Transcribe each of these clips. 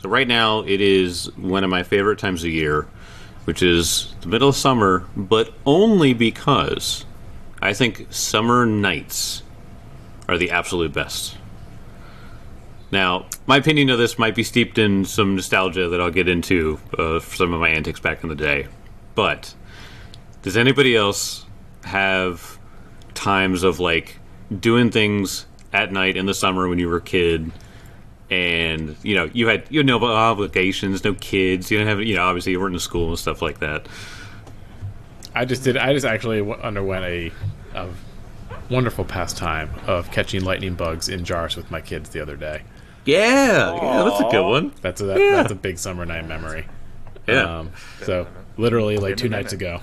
right now it is one of my favorite times of year, which is the middle of summer, but only because I think summer nights are the absolute best. Now, my opinion of this might be steeped in some nostalgia that I'll get into for some of my antics back in the day. But does anybody else have times of like doing things at night in the summer when you were a kid, and you had no obligations, no kids, you didn't have obviously you weren't in school and stuff like that? I just actually underwent a wonderful pastime of catching lightning bugs in jars with my kids the other day. Yeah, that's a good one. That's a big summer night memory. Yeah. So literally like 2 nights ago.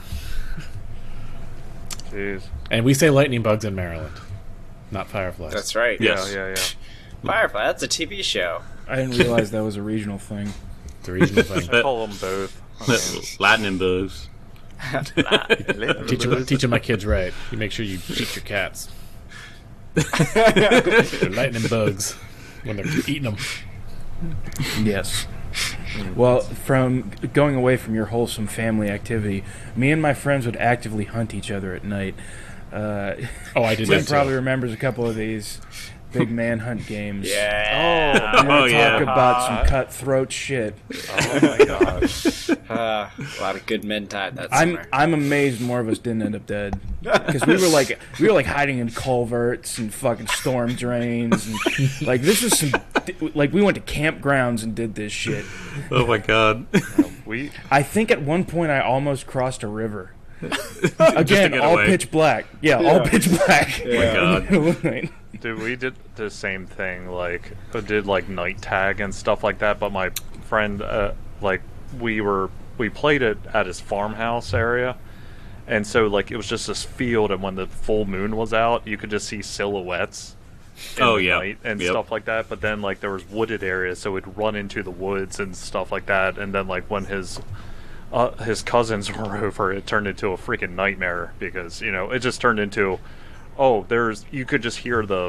Jeez. And we say lightning bugs in Maryland, not fireflies. That's right. Yes. Yeah. Firefly, that's a TV show. I didn't realize that was a regional thing. It's a regional thing. I call them both. Lightning bugs. Teaching my kids right. You make sure you teach your cats. They're lightning bugs when they're eating them. Yes. Well, from going away from your wholesome family activity, me and my friends would actively hunt each other at night. I did Tim that probably too. remembers a couple of these big manhunt games. Yeah. We want to yeah. talk about some cutthroat shit. Oh my gosh. A lot of good men died that summer. I'm amazed more of us didn't end up dead, because we were like hiding in culverts and fucking storm drains, and like this was some like we went to campgrounds and did this shit. Oh my god. I think at one point I almost crossed a river. Again, get all away. pitch black. Yeah, all pitch black. Oh my god. Dude, we did the same thing, like, did, like, night tag and stuff like that, but my friend, we played it at his farmhouse area, and so, like, it was just this field, and when the full moon was out, you could just see silhouettes in the night and stuff like that, but then, like, there was wooded areas, so we'd run into the woods and stuff like that, and then, like, when his cousins were over, it turned into a freaking nightmare, because, it just turned into... you could just hear the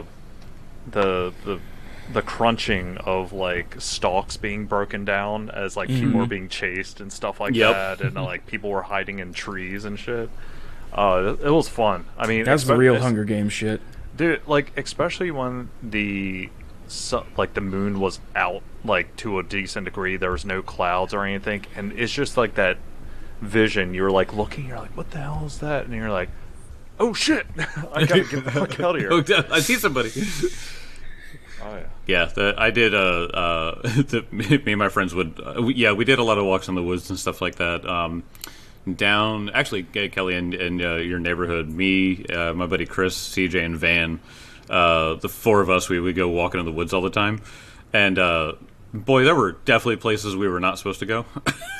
crunching of like stalks being broken down as like people were being chased and stuff like that, and like people were hiding in trees and shit. It was fun. I mean, That's the real Hunger Games shit, dude. Like especially when the moon was out like to a decent degree, there was no clouds or anything, and it's just like that vision. You're like looking, you're like, what the hell is that? And you're like, oh shit! I gotta get the fuck out of here. I see somebody. Oh Yeah, I did. Me and my friends would. We did a lot of walks in the woods and stuff like that. Down, actually, Kelly, in your neighborhood, me, my buddy Chris, CJ, and Van, the four of us, we would go walking in the woods all the time, and boy, there were definitely places we were not supposed to go.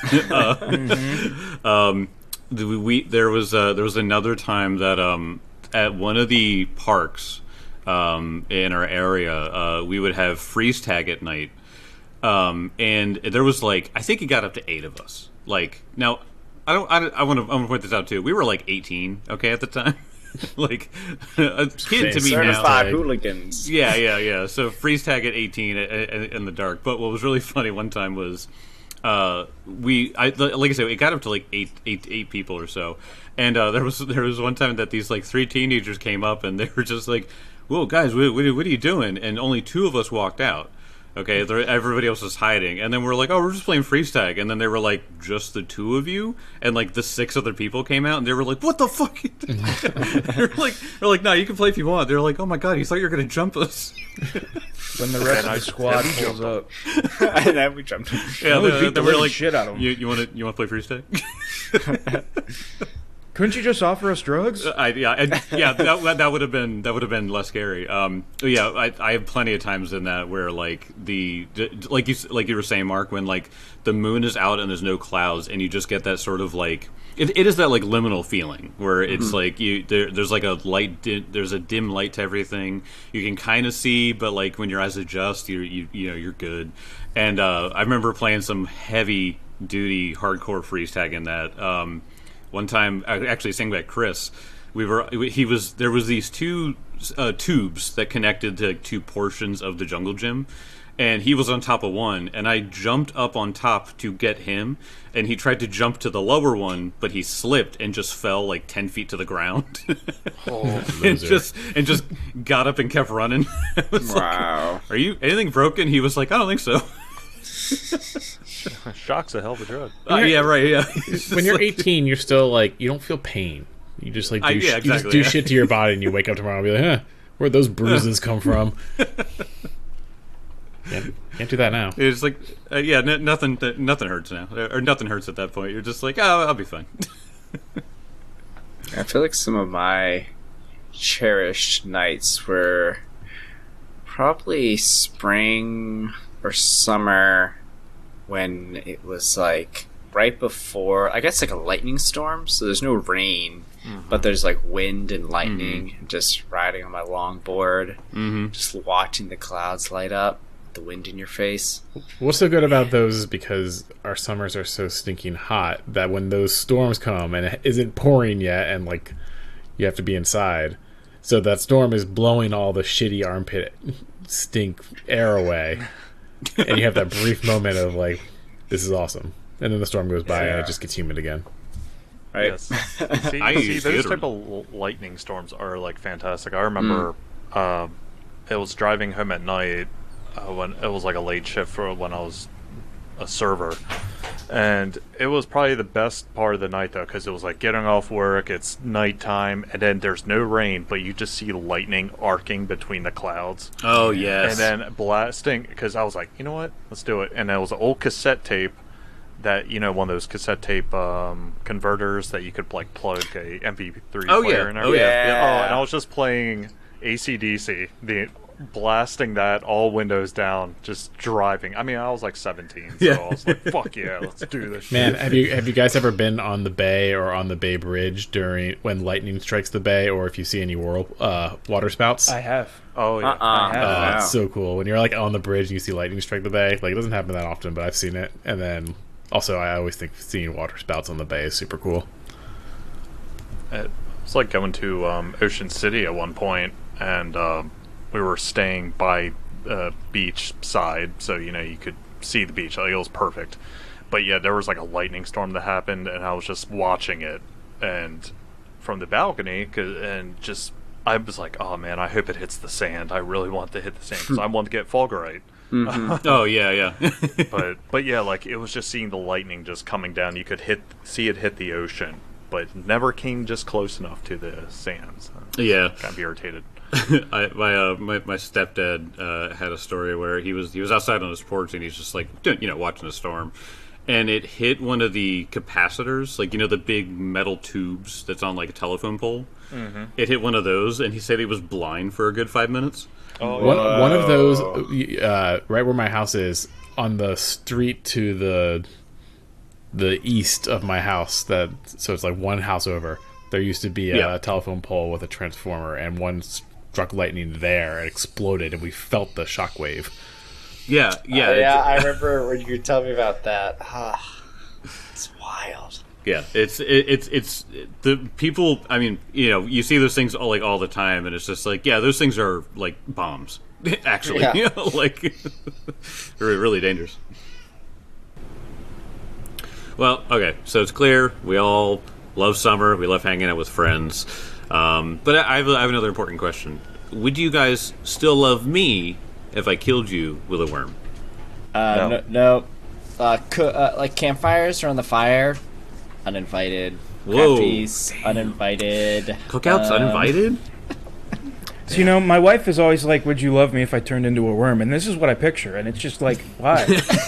There was another time that at one of the parks in our area, we would have freeze tag at night, and there was like, I think it got up to 8 of us. Like, now I want to point this out too. We were like 18, okay, at the time. Like a kid to me now. Certified hooligans. Yeah. So freeze tag at 18 in the dark. But what was really funny one time was like I said, it got up to like eight people or so, and there was one time that these like 3 teenagers came up and they were just like, "Whoa, guys, what are you doing?" And only 2 of us walked out. Okay, everybody else was hiding, and then we're like, "Oh, we're just playing freeze tag." And then they were like, "Just the 2 of you?" And like the 6 other people came out, and they were like, "What the fuck?" they're like, "No, you can play if you want." They're like, "Oh my god, you thought you were gonna jump us?" When the rest of the squad pulls up, And then we jumped. Yeah, we beat the were living shit out of them. You want to play freeze tag? Couldn't you just offer us drugs? That would have been less scary. I have plenty of times in that where like like you were saying, Mark, when like the moon is out and there's no clouds, and you just get that sort of like it is that like liminal feeling where it's like there's like a light, there's a dim light to everything. You can kind of see, but like when your eyes adjust, you're good. And I remember playing some heavy duty hardcore freeze tag in that. One time, actually, saying back Chris, there was these 2 tubes that connected to 2 portions of the jungle gym, and he was on top of one, and I jumped up on top to get him, and he tried to jump to the lower one, but he slipped and just fell like 10 feet to the ground. and just got up and kept running. Wow. Like, are you anything broken? He was like, I don't think so. Shock's a hell of a drug. Yeah, right. Yeah. When you're 18, you're still like, you don't feel pain. You just like do, you just do shit to your body, and you wake up tomorrow and be like, huh, where'd those bruises come from? Can't do that now. It's like, nothing hurts now, or nothing hurts at that point. You're just like, oh, I'll be fine. I feel like some of my cherished nights were probably spring or summer, when it was like right before, I guess, like a lightning storm. So there's no rain, but there's like wind and lightning. And just riding on my longboard, just watching the clouds light up, the wind in your face. What's so good about those is because our summers are so stinking hot that when those storms come and it isn't pouring yet, and like you have to be inside, so that storm is blowing all the shitty armpit stink air away, and you have that brief moment of like, this is awesome, and then the storm goes by and it just gets humid again. Right. Yes. See, those type of lightning storms are like fantastic. I remember it was driving home at night when it was like a late shift for when I was a server, and it was probably the best part of the night though, because it was like getting off work, it's nighttime, and then there's no rain, but you just see lightning arcing between the clouds. Oh yes. And then blasting, because I was like, you know what, let's do it. And it was an old cassette tape that, you know, one of those cassette tape converters that you could like plug a MP3 player in there. Oh yeah. And I was just playing AC/DC, blasting that, all windows down, just driving. I mean, I was like 17, so I was like, fuck yeah, let's do this shit. Man, have you guys ever been on the bay or on the Bay Bridge during when lightning strikes the bay, or if you see any water spouts? I have. Oh yeah. I have. It's so cool when you're like on the bridge and you see lightning strike the bay. Like, it doesn't happen that often, but I've seen it. And then also, I always think seeing water spouts on the bay is super cool. It's like going to Ocean City at one point, and we were staying by beach side, so you know you could see the beach. Like, it was perfect. But yeah, there was like a lightning storm that happened, and I was just watching it, and from the balcony, and just I was like, oh man, I hope it hits the sand. I really want to hit the sand because I want to get fulgurite. Oh yeah. but yeah, like it was just seeing the lightning just coming down. You could see it hit the ocean, but never came just close enough to the sands. Yeah, kind of irritated. My stepdad had a story where he was outside on his porch and he's just like, watching a storm, and it hit one of the capacitors, like, you know, the big metal tubes that's on like a telephone pole. It hit one of those, and he said he was blind for a good 5 minutes. One of those, right where my house is, on the street to the east of my house. So it's like one house over. There used to be a telephone pole with a transformer, and one struck lightning there and exploded, and we felt the shockwave. Yeah. I remember when you were telling me about that. It's wild. Yeah, it's the people. I mean, you know, you see those things all the time, and it's just like, yeah, those things are like bombs. Actually, you know, like they're really dangerous. Well, okay, so it's clear we all love summer. We love hanging out with friends. But I have another important question. Would you guys still love me if I killed you with a worm? No. Like campfires around the fire. Uninvited. Whoa. Crafties, uninvited. Cookouts, uninvited? So, you know, my wife is always like, would you love me if I turned into a worm? And this is what I picture, and it's just like, why?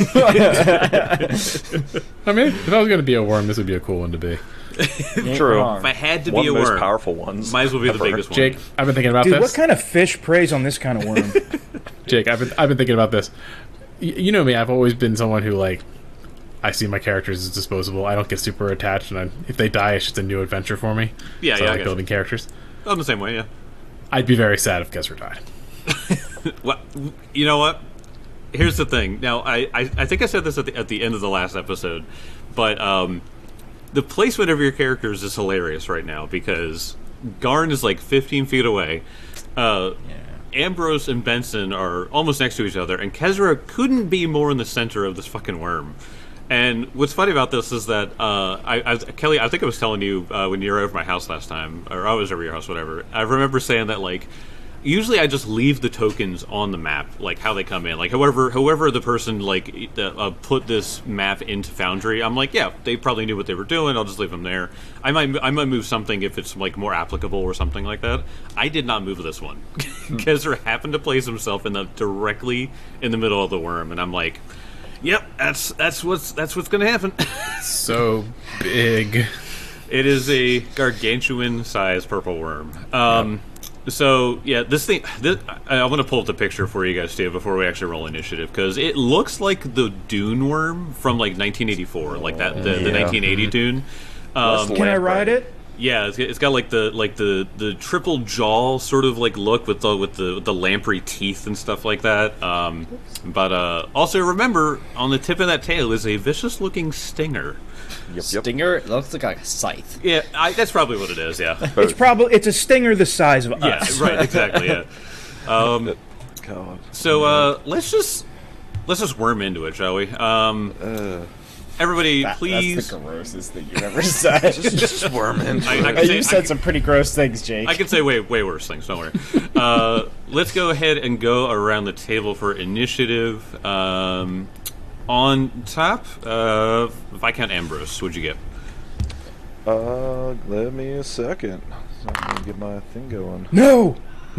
I mean, if I was going to be a worm, this would be a cool one to be. True. If I had to one be a of the worm, most powerful ones. might as well be the biggest one. Jake, I've been thinking about Dude, this. what kind of fish preys on this kind of worm? Jake, I've been thinking about this. You know me, I've always been someone who, like, I see my characters as disposable. I don't get super attached, and if they die, it's just a new adventure for me. Yeah, so I I like guess. building characters. I'm the same way, yeah. I'd be very sad if Kesser died. Well, you know what? Here's the thing. Now, I think I said this at the end of the last episode, but the placement of your characters is hilarious right now because Garn is like 15 feet away. Ambrose and Benson are almost next to each other, and Kezra couldn't be more in the center of this fucking worm. And what's funny about this is that Kelly, I think I was telling you when you were over my house last time, or I was over your house, whatever. I remember saying that like usually I just leave the tokens on the map, like how they come in. Like whoever the person like put this map into Foundry, I'm like, yeah, they probably knew what they were doing. I'll just leave them there. I might move something if it's like more applicable or something like that. I did not move this one. Kezra happened to place himself directly in the middle of the worm, and I'm like, yep, that's what's going to happen. So big. It is a gargantuan-sized purple worm. So yeah, this I want to pull up the picture for you guys too before we actually roll initiative, because it looks like the Dune worm from like 1984, like that the 1980 Dune. Can I ride it? Yeah, it's got like the triple jaw sort of like look with the lamprey teeth and stuff like that. But also remember, on the tip of that tail is a vicious looking stinger. Yep. Stinger? It looks like a scythe. Yeah, that's probably what it is. Yeah, it's a stinger the size of us. Yeah, right. Exactly. Yeah. So let's just worm into it, shall we? Everybody, please. That's the grossest thing you've ever said. just worm into it. You said some pretty gross things, Jake. I can say way worse things, don't worry. Let's go ahead and go around the table for initiative. On top, Viscount Ambrose, what'd you get? Let me a second. So I'm gonna get my thing going. No!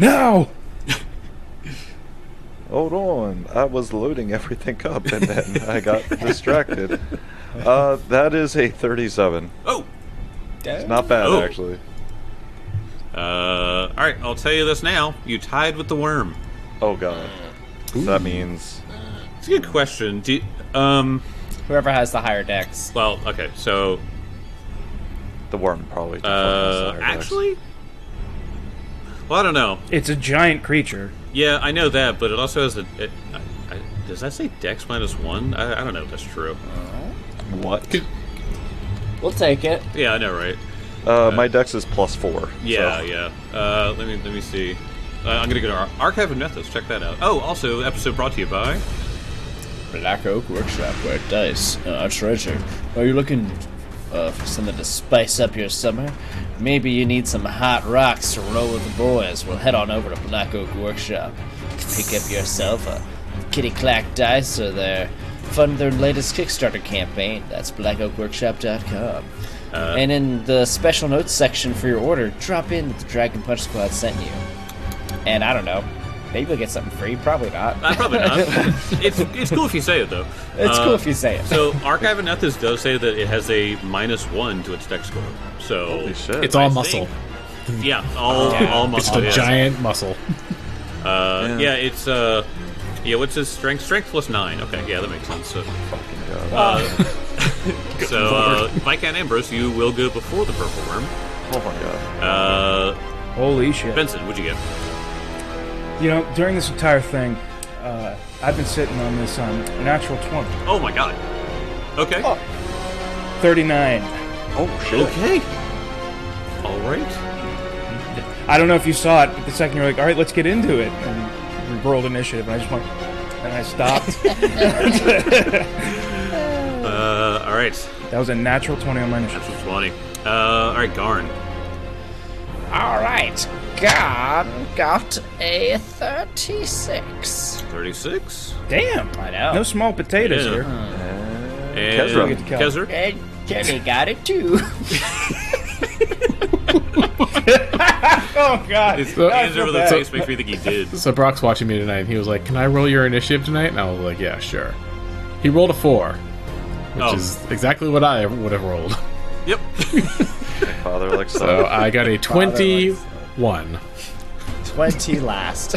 Hold on, I was loading everything up and then I got distracted. That is a 37. Oh! It's not bad, actually. Alright, I'll tell you this now. You tied with the worm. Oh god. So that means... It's a good question. Whoever has the higher dex. Well, okay, so... The worm probably. Actually? Well, I don't know. It's a giant creature. Yeah, I know that, but it also has does that say Dex -1? I don't know if that's true. What? We'll take it. Yeah, I know, right? My Dex is +4. Yeah, so. yeah. Let me see. I'm gonna go to our Archive of Nethys. Check that out. Oh, also, episode brought to you by Black Oak Workshop, where dice treasure. Are you looking for something to spice up your summer? Maybe you need some hot rocks to roll with the boys. Well, head on over to Black Oak Workshop. Pick up yourself a Kitty Clack dice, or fund their latest Kickstarter campaign. That's blackoakworkshop.com. And in the special notes section for your order, drop in that the Dragon Punch Squad sent you. And I don't know, maybe we'll get something free. Probably not. Probably not. It's cool if you say it, though. It's cool if you say it. So Archive of Nethys does say that it has a -1 to its Dex score. So holy shit. It's all muscle. Yeah, all muscle. It's a giant muscle. Yeah, it's what's his strength? Strength +9. Okay, yeah, that makes sense. So, Viscount Ambrose, you will go before the purple worm. Oh my god. Holy shit. Benson, what'd you get? You know, during this entire thing, I've been sitting on this natural 20. Oh my god. Okay. 39. Oh shit. Okay. All right. I don't know if you saw it, but the second you're like, all right, let's get into it. And we rolled initiative, and I just went, and I stopped. All right. That was a natural 20 on my initiative. Natural 20. All right, Garn. All right. Garn got a 36. 36? Damn. I know. No small potatoes Yeah. here. And Kezra. And Jenny got it too. Oh god. His hands over the face makes me think he did. So Brock's watching me tonight, and he was like, "Can I roll your initiative tonight?" And I was like, "Yeah, sure." He rolled a 4, which is exactly what I would have rolled. Yep. Father likes So I got a 21. 20 last.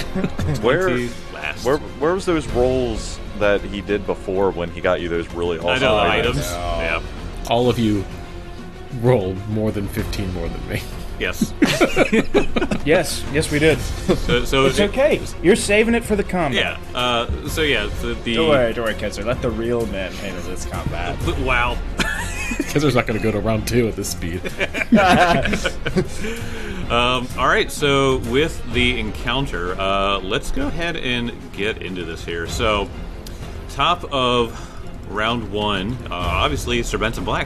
Where was those rolls that he did before when he got you those really awesome I know, items? items. Yeah. All of you rolled more than 15 more than me. Yes. Yes, we did. So It's okay. You're saving it for the combat. Yeah. The Don't worry, Kezra. Let the real men handle this combat. Wow. Kezra's not going to go to round 2 at this speed. All right, so with the encounter, let's go ahead and get into this here. So, top of round one, obviously, Sir Benson Black.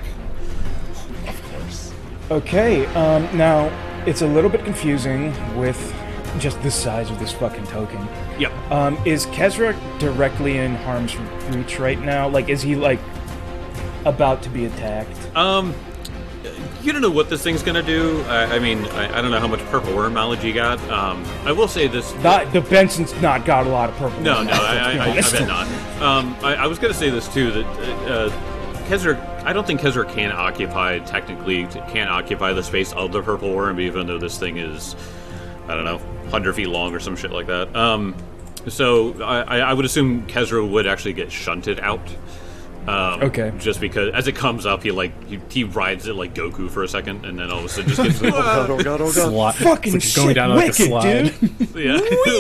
Okay, now it's a little bit confusing with just the size of this fucking token. Yep. Is Kezra directly in harm's reach right now? Like, is he, like, about to be attacked? You don't know what this thing's gonna do. I mean, I don't know how much purple worm knowledge you got. I will say this: the Benson's not got a lot of purple. No, worm no, knowledge, I bet not. I was gonna say this too, that Kezra, I don't think Kezra can't occupy the space of the purple worm, even though this thing is, I don't know, 100 feet long or some shit like that. So I would assume Kezra would actually get shunted out. Okay. Just because as it comes up, he rides it like Goku for a second, and then all of a sudden just gets Oh god. Slide. Fucking It's going shit, down like a wicked, slide. dude. yeah.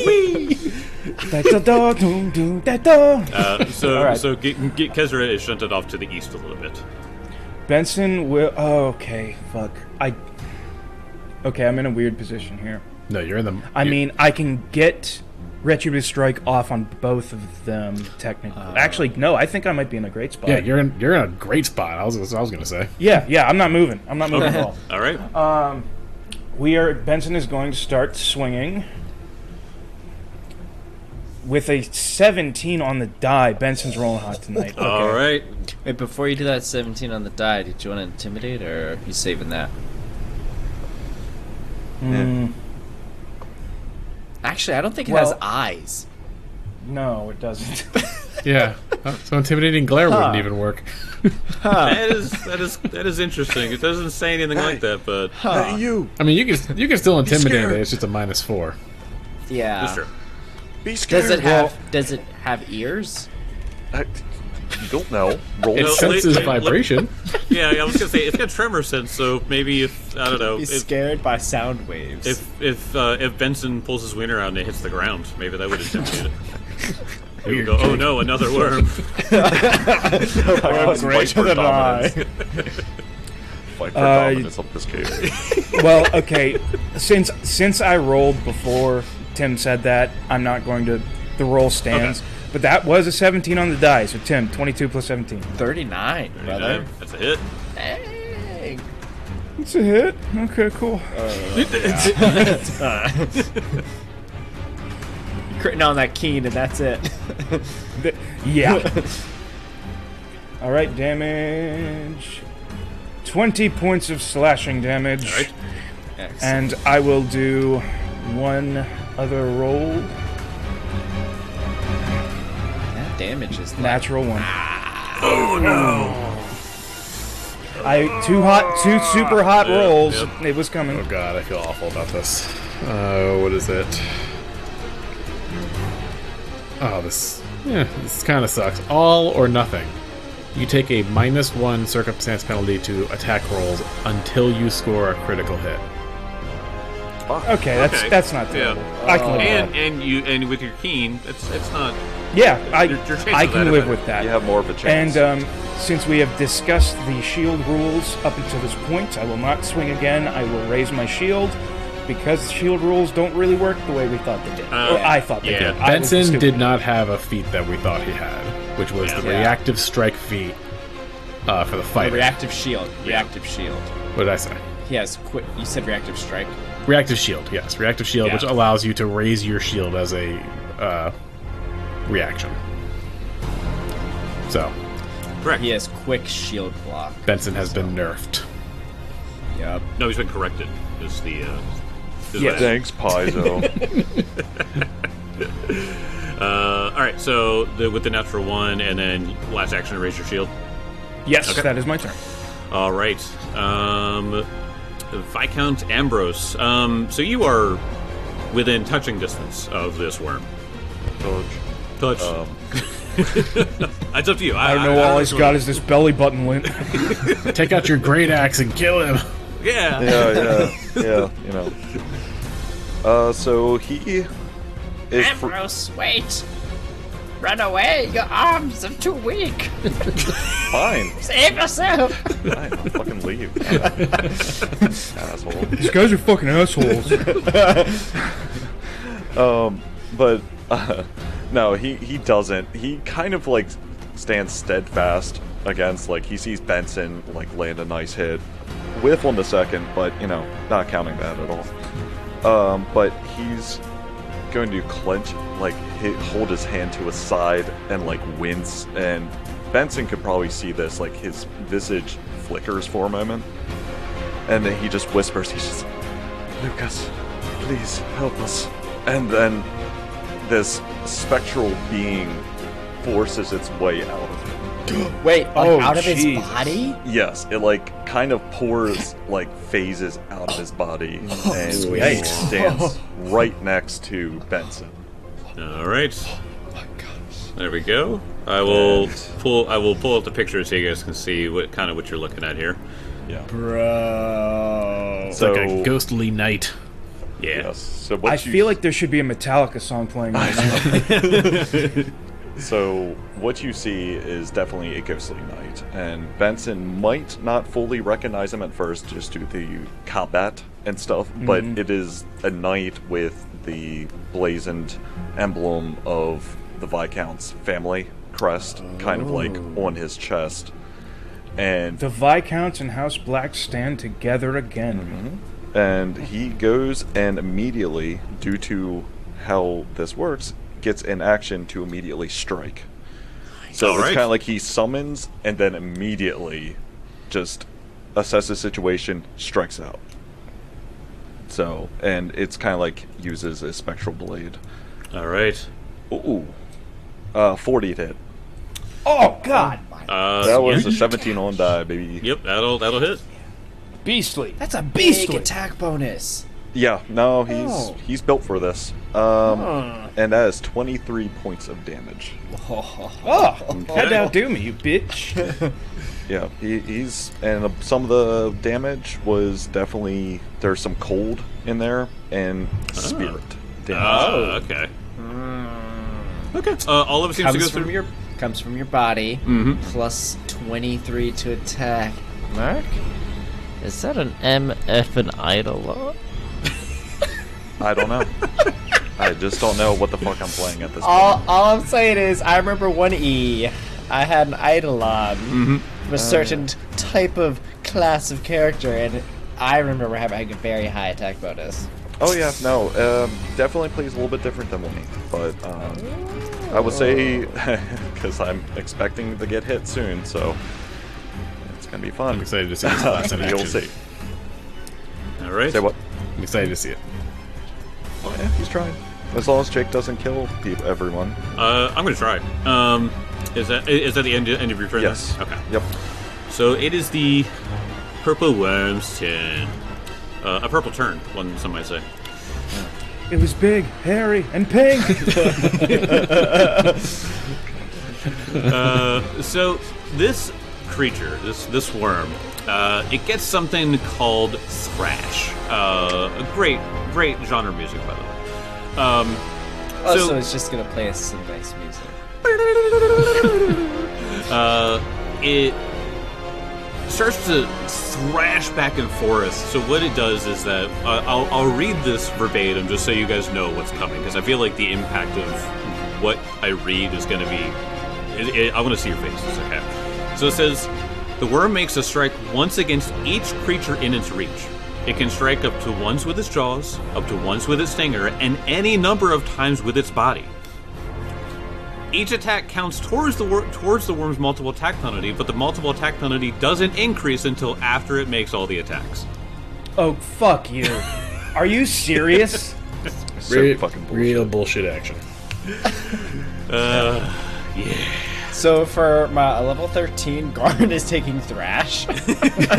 So Alright. so Kezra is shunted off to the east a little bit. Benson will. Oh, okay. Fuck. Okay, I'm in a weird position here. No, you're in the. I mean, I can get Retributive Strike off on both of them, technically. Actually, no, I think I might be in a great spot. Yeah, you're in a great spot. I was gonna say. Yeah, I'm not moving. I'm not moving at all. All right. Benson is going to start swinging. With a 17 on the die, Benson's rolling hot tonight. Okay. All right. Wait, before you do that 17 on the die, did you want to intimidate, or are you saving that? Actually, I don't think it has eyes. No, it doesn't. Yeah. So intimidating glare wouldn't even work. That is interesting. It doesn't say anything like that, but Hey, you! I mean, you can still intimidate it. It's just a -4. Yeah. that's true. Be scared! Does it have ears? You don't know. Roll It No, senses wait, vibration. Yeah, I was gonna say it's got tremor sense, so maybe if I don't know He's if scared by sound waves. if Benson pulls his wiener out and it hits the ground, maybe that would intimidate it. He would go, oh no, another worm. Fight for dominance. Fight for dominance of this cave. Well, okay, since I rolled before Tim said that, I'm not going to. The roll stands. Okay. But that was a 17 on the die, so Tim, 22 plus 17. 39, brother. That's a hit. Dang. It's a hit. Okay, cool. Critting on that keen, and that's it. Yeah. All right, damage. 20 points of slashing damage. All right. And I will do one other roll. That damage is Natural one. Oh no! Two super hot rolls. Yep. It was coming. Oh god, I feel awful about this. What is it? Oh, this kind of sucks. All or nothing. You take a -1 circumstance penalty to attack rolls until you score a critical hit. Okay, that's not terrible. Yeah. I can live with that. And with your keen, it's not. Yeah, your chances I of can that live are with that. You have more of a chance. And since we have discussed the shield rules up until this point, I will not swing again. I will raise my shield because shield rules don't really work the way we thought they did. Or I thought they yeah. did. I was Benson stupid. did not have a feat that we thought he had, which was the Yeah. reactive strike feat for the fighter. Reactive shield. Reactive shield. What did I say? He has quick. You said reactive strike. Reactive shield, yes. Reactive shield, Yeah. which allows you to raise your shield as a reaction. So, Correct. He has quick shield block. Benson has been nerfed. Yep. No, he's been corrected. Is the Yes. Thanks, Paizo. all right. So with the natural one, and then last action, raise your shield. Yes, Okay. that is my turn. All right. Viscount Ambrose. So you are within touching distance of this worm. Touch. It's up to you. I don't know. All he's got is this belly button lint. Take out your great axe and kill him. Yeah. Yeah, you know. So he is... Ambrose, wait. Run away! Your arms are too weak! Fine. Save yourself! Fine, I'll fucking leave. Asshole. These guys are fucking assholes. But no, he doesn't. He kind of like stands steadfast against, like, he sees Benson like land a nice hit, whiff on the second, but you know, not counting that at all. But he's going to clench, like hold his hand to his side and like wince, and Benson could probably see this, like his visage flickers for a moment, and then he just whispers, he's just, Lucas, please help us. And then this spectral being forces its way out of him. Wait, out of his Jesus. body? Yes, it like kind of pours, like phases out of his body, and he Yikes. stands right next to Benson. All right. There we go. I will pull up the picture so you guys can see what you're looking at here. Yeah. Bro. So, Like a ghostly knight. Yeah. yes. So what I you feel like there should be a Metallica song playing right now. So what you see is definitely a ghostly knight, and Benson might not fully recognize him at first just due to the combat and stuff, but it is a knight with the blazoned emblem of the Viscount's family crest kind of like on his chest. And The Viscounts and House Black stand together again. and he goes and immediately, due to how this works, gets in action to immediately strike. So it's Alright. kind of like he summons and then immediately just assesses the situation, strikes out. So, and it's kind of like uses a spectral blade. All right. Ooh. 40 to hit. Oh, God! That was a 17 on die, baby. Yep, that'll hit. Beastly. That's a big Beastly. attack bonus. Yeah, no, Oh. he's built for this. And that is 23 points of damage. Oh, had to outdo me, you bitch. Yeah, he's, and some of the damage was definitely, there's some cold in there and spirit damage. Okay. Okay. All of it seems to go through. Comes from your body. Plus 23 to attack. Mark? Is that an MF and Eidolon? I don't know. I just don't know what the fuck I'm playing at this All point. I'm saying is, I remember 1E. I had an Eidolon of a certain type of class of character, and I remember having a very high attack bonus. Oh yeah, no, definitely plays a little bit different than Winnie, but I would say, because I'm expecting to get hit soon, so it's gonna be fun. I'm excited to see this class in action. You'll see. All right. Say what? I'm excited to see it. Oh yeah, he's trying. As long as Jake doesn't kill everyone. I'm gonna try. Is that the end of your turn? Yes. then? Okay. Yep. So it is the purple worm's turn. A purple turn, some might say. It was big, hairy, and pink. So this creature, this worm, it gets something called thrash. A great genre music, by the way. So it's just gonna play us some nice music. It starts to thrash back and forth. So what it does is that I'll read this verbatim just so you guys know what's coming, because I feel like the impact of what I read is going to be. I want to see your faces. Okay. So it says, the worm makes a strike once against each creature in its reach. It can strike up to once with its jaws, up to once with its stinger, and any number of times with its body. Each attack counts towards the worm's multiple attack penalty, but the multiple attack penalty doesn't increase until after it makes all the attacks. Oh, fuck you. Are you serious? So fucking bullshit. Real bullshit action. Yeah. So for my level 13, Garn is taking Thrash. Grows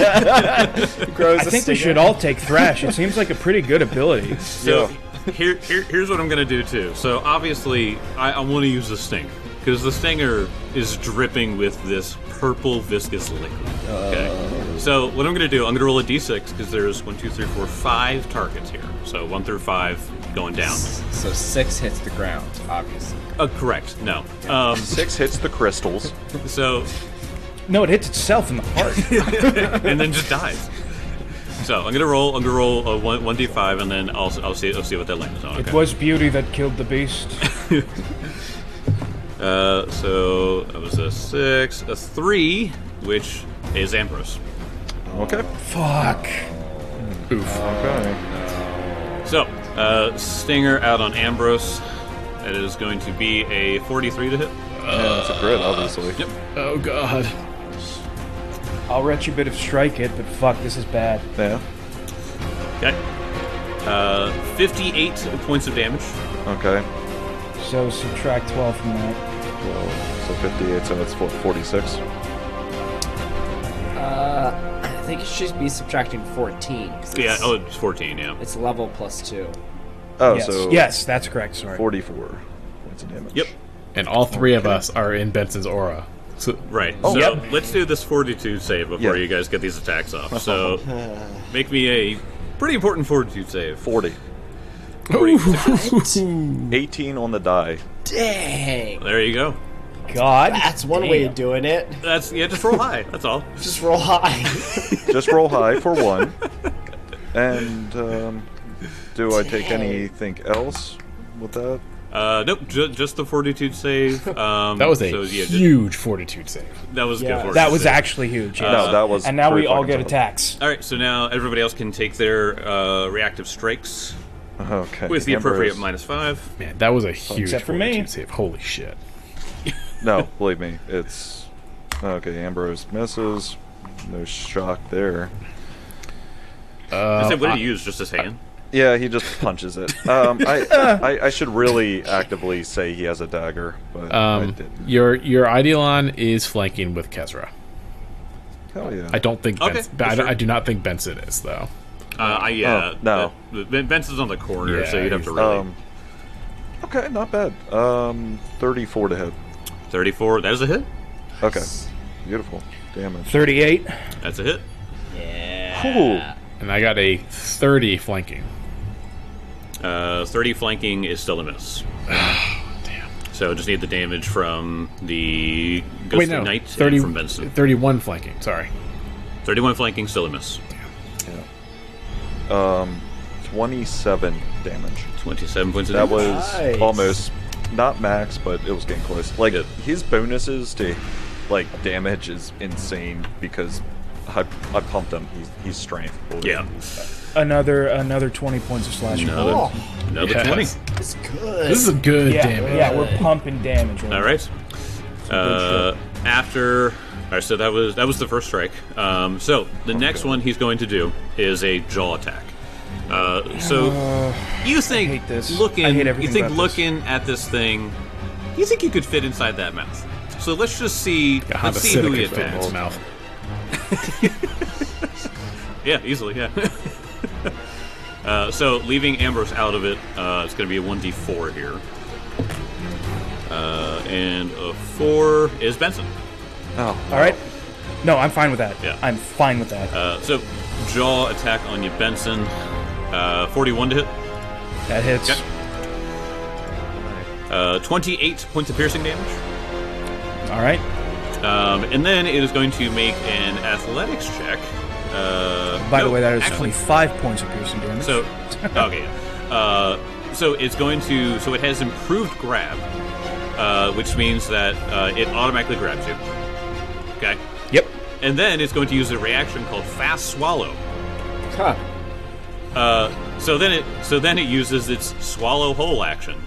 I think we should all take Thrash. It seems like a pretty good ability. So here's what I'm gonna do too. So obviously I want to use the Stinger, because the Stinger is dripping with this purple viscous liquid. Okay. So what I'm gonna do, I'm gonna roll a d6, because there's 1, 2, 3, 4, 5 targets here. So 1 through 5 going down. So 6 hits the ground, obviously. Correct. No. 6 hits the crystals. So, No, it hits itself in the heart. and then just dies. So I'm gonna roll a 1d5, and then I'll see what that lands on. It Okay. was beauty that killed the beast. So that was a 6, a 3, which is Ambrose. Okay. Fuck. Okay. So Stinger out on Ambrose. That is going to be a 43 to hit. Yeah, that's a crit, obviously. Yep. Oh god. I'll let you bit of strike it, but fuck, this is bad. Yeah. Okay. 58 points of damage. Okay. So subtract 12 from that. So 58, so that's 46. I think it should be subtracting 14. 'Cause Yeah. Oh, it's 14. Yeah. It's level +2. Oh, yes. so Yes, that's correct. Sorry. 44 points of damage. Yep. And all 3 of us are in Benson's aura. So, Right. Oh. So Yep. let's do this 42 save before Yeah. you guys get these attacks off. So make me a pretty important fortitude save. 40. 18 on the die. Dang. There you go. God. That's one way of doing it. That's just roll high. That's all. Just roll high. Just roll high for 1. And do I take anything else with that? Nope. Just the fortitude save. that was a huge fortitude save. That was good. Fortitude That was save. actually huge. Yes. No, that was. And now we pretty all fucking get tough. attacks. All right. So now everybody else can take their reactive strikes Okay. with the appropriate Ambrose. -5. Man, that was a huge Except for me. fortitude save. Holy shit. No, believe me, it's okay. Ambrose misses. No shock there. I said, what did he use? Just his hand? Yeah, he just punches it. I should really actively say he has a dagger, but I didn't. Your Idealon is flanking with Kezra. Hell yeah. I don't think Okay, sure. I do not think Benson is though. Yeah. Oh, no. Benson's on the corner, Yeah, so you'd have to really. Okay, not bad. 34 to hit. 34. That is a hit. Okay, beautiful damage. 38. That's a hit. Cool. And I got a 30 flanking. 30 flanking is still a miss. Damn. So just need the damage from the Ghostly Wait, no. Knight 30, and from Benson. 31 flanking, sorry. 31 flanking, still a miss. 27 damage. 27 points of That damage. was Nice. almost not max, but it was getting close. Like Good. his bonuses to like damage is insane because I pumped him. He's strength. Yeah. Another 20 points of slashing. Another 20. Yes. It's good. This is a good Yeah, damage. yeah, we're pumping damage. All right. After. All right, so that was the first strike. So the next one he's going to do is a jaw attack. So you think hate this. looking, I hate everything you think about looking at this thing, you think you could fit inside that mouth. So let's just see. How Let's the see who he fit in his attacks. mouth. Yeah, easily. Yeah. So leaving Ambrose out of it, it's going to be a 1d4 here. And a 4 is Benson. Oh, All right. No, I'm fine with that. Yeah. I'm fine with that. So jaw attack on you, Benson. 41 to hit. That hits. Okay. 28 points of piercing damage. All right. And then it is going to make an athletics check. By the way, that is actually, 25 points of piercing damage. So, okay. So it's going to. So it has improved grab, which means that it automatically grabs you. Okay. Yep. And then it's going to use a reaction called Fast Swallow. Huh. So then it uses its Swallow Whole action,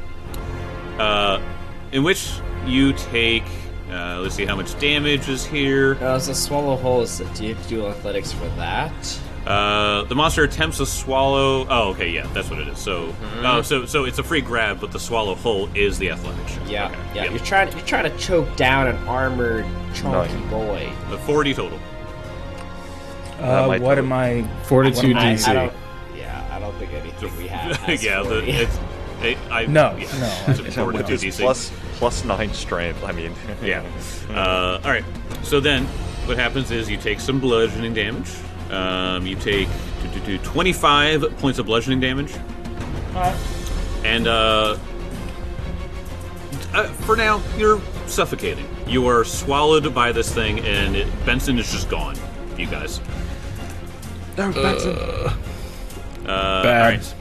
in which you take. Let's see how much damage is here. As a swallow hole, do you have to do athletics for that? The monster attempts to swallow. Oh, okay, yeah, that's what it is. So, so it's a free grab, but the swallow hull is the athletics. Yeah, Okay, yeah. yep. You're trying to choke down an armored, chunky boy. 40 total. might what do am I? Fortitude I DC. don't. Yeah, I don't think anything we have. Has Yeah, 40. No, yeah. no. It's a fortitude with DC. his plus 9 strength. I mean, Yeah. All right. So then, what happens is you take some bludgeoning damage. You take 25 points of bludgeoning damage. And for now, you're suffocating. You are swallowed by this thing, and Benson is just gone. You guys. No, Benson. Bad. All right.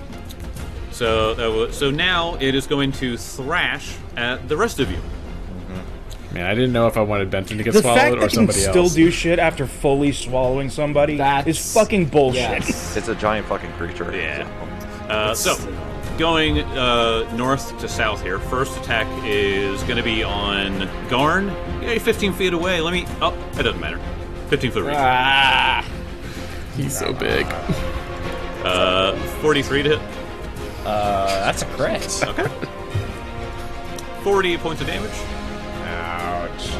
So now it is going to thrash at the rest of you. Man, I didn't know if I wanted Benton to get The fact swallowed that or somebody you can else. still do shit after fully swallowing somebody is fucking bullshit. Yes. It's a giant fucking creature. Yeah. So, going north to south here. First attack is going to be on Garn. Yeah, 15 feet away. Let me... Oh, it doesn't matter. 15 foot reach. He's so big. 43 to hit. That's a crit. Okay. 40 points of damage. Ouch.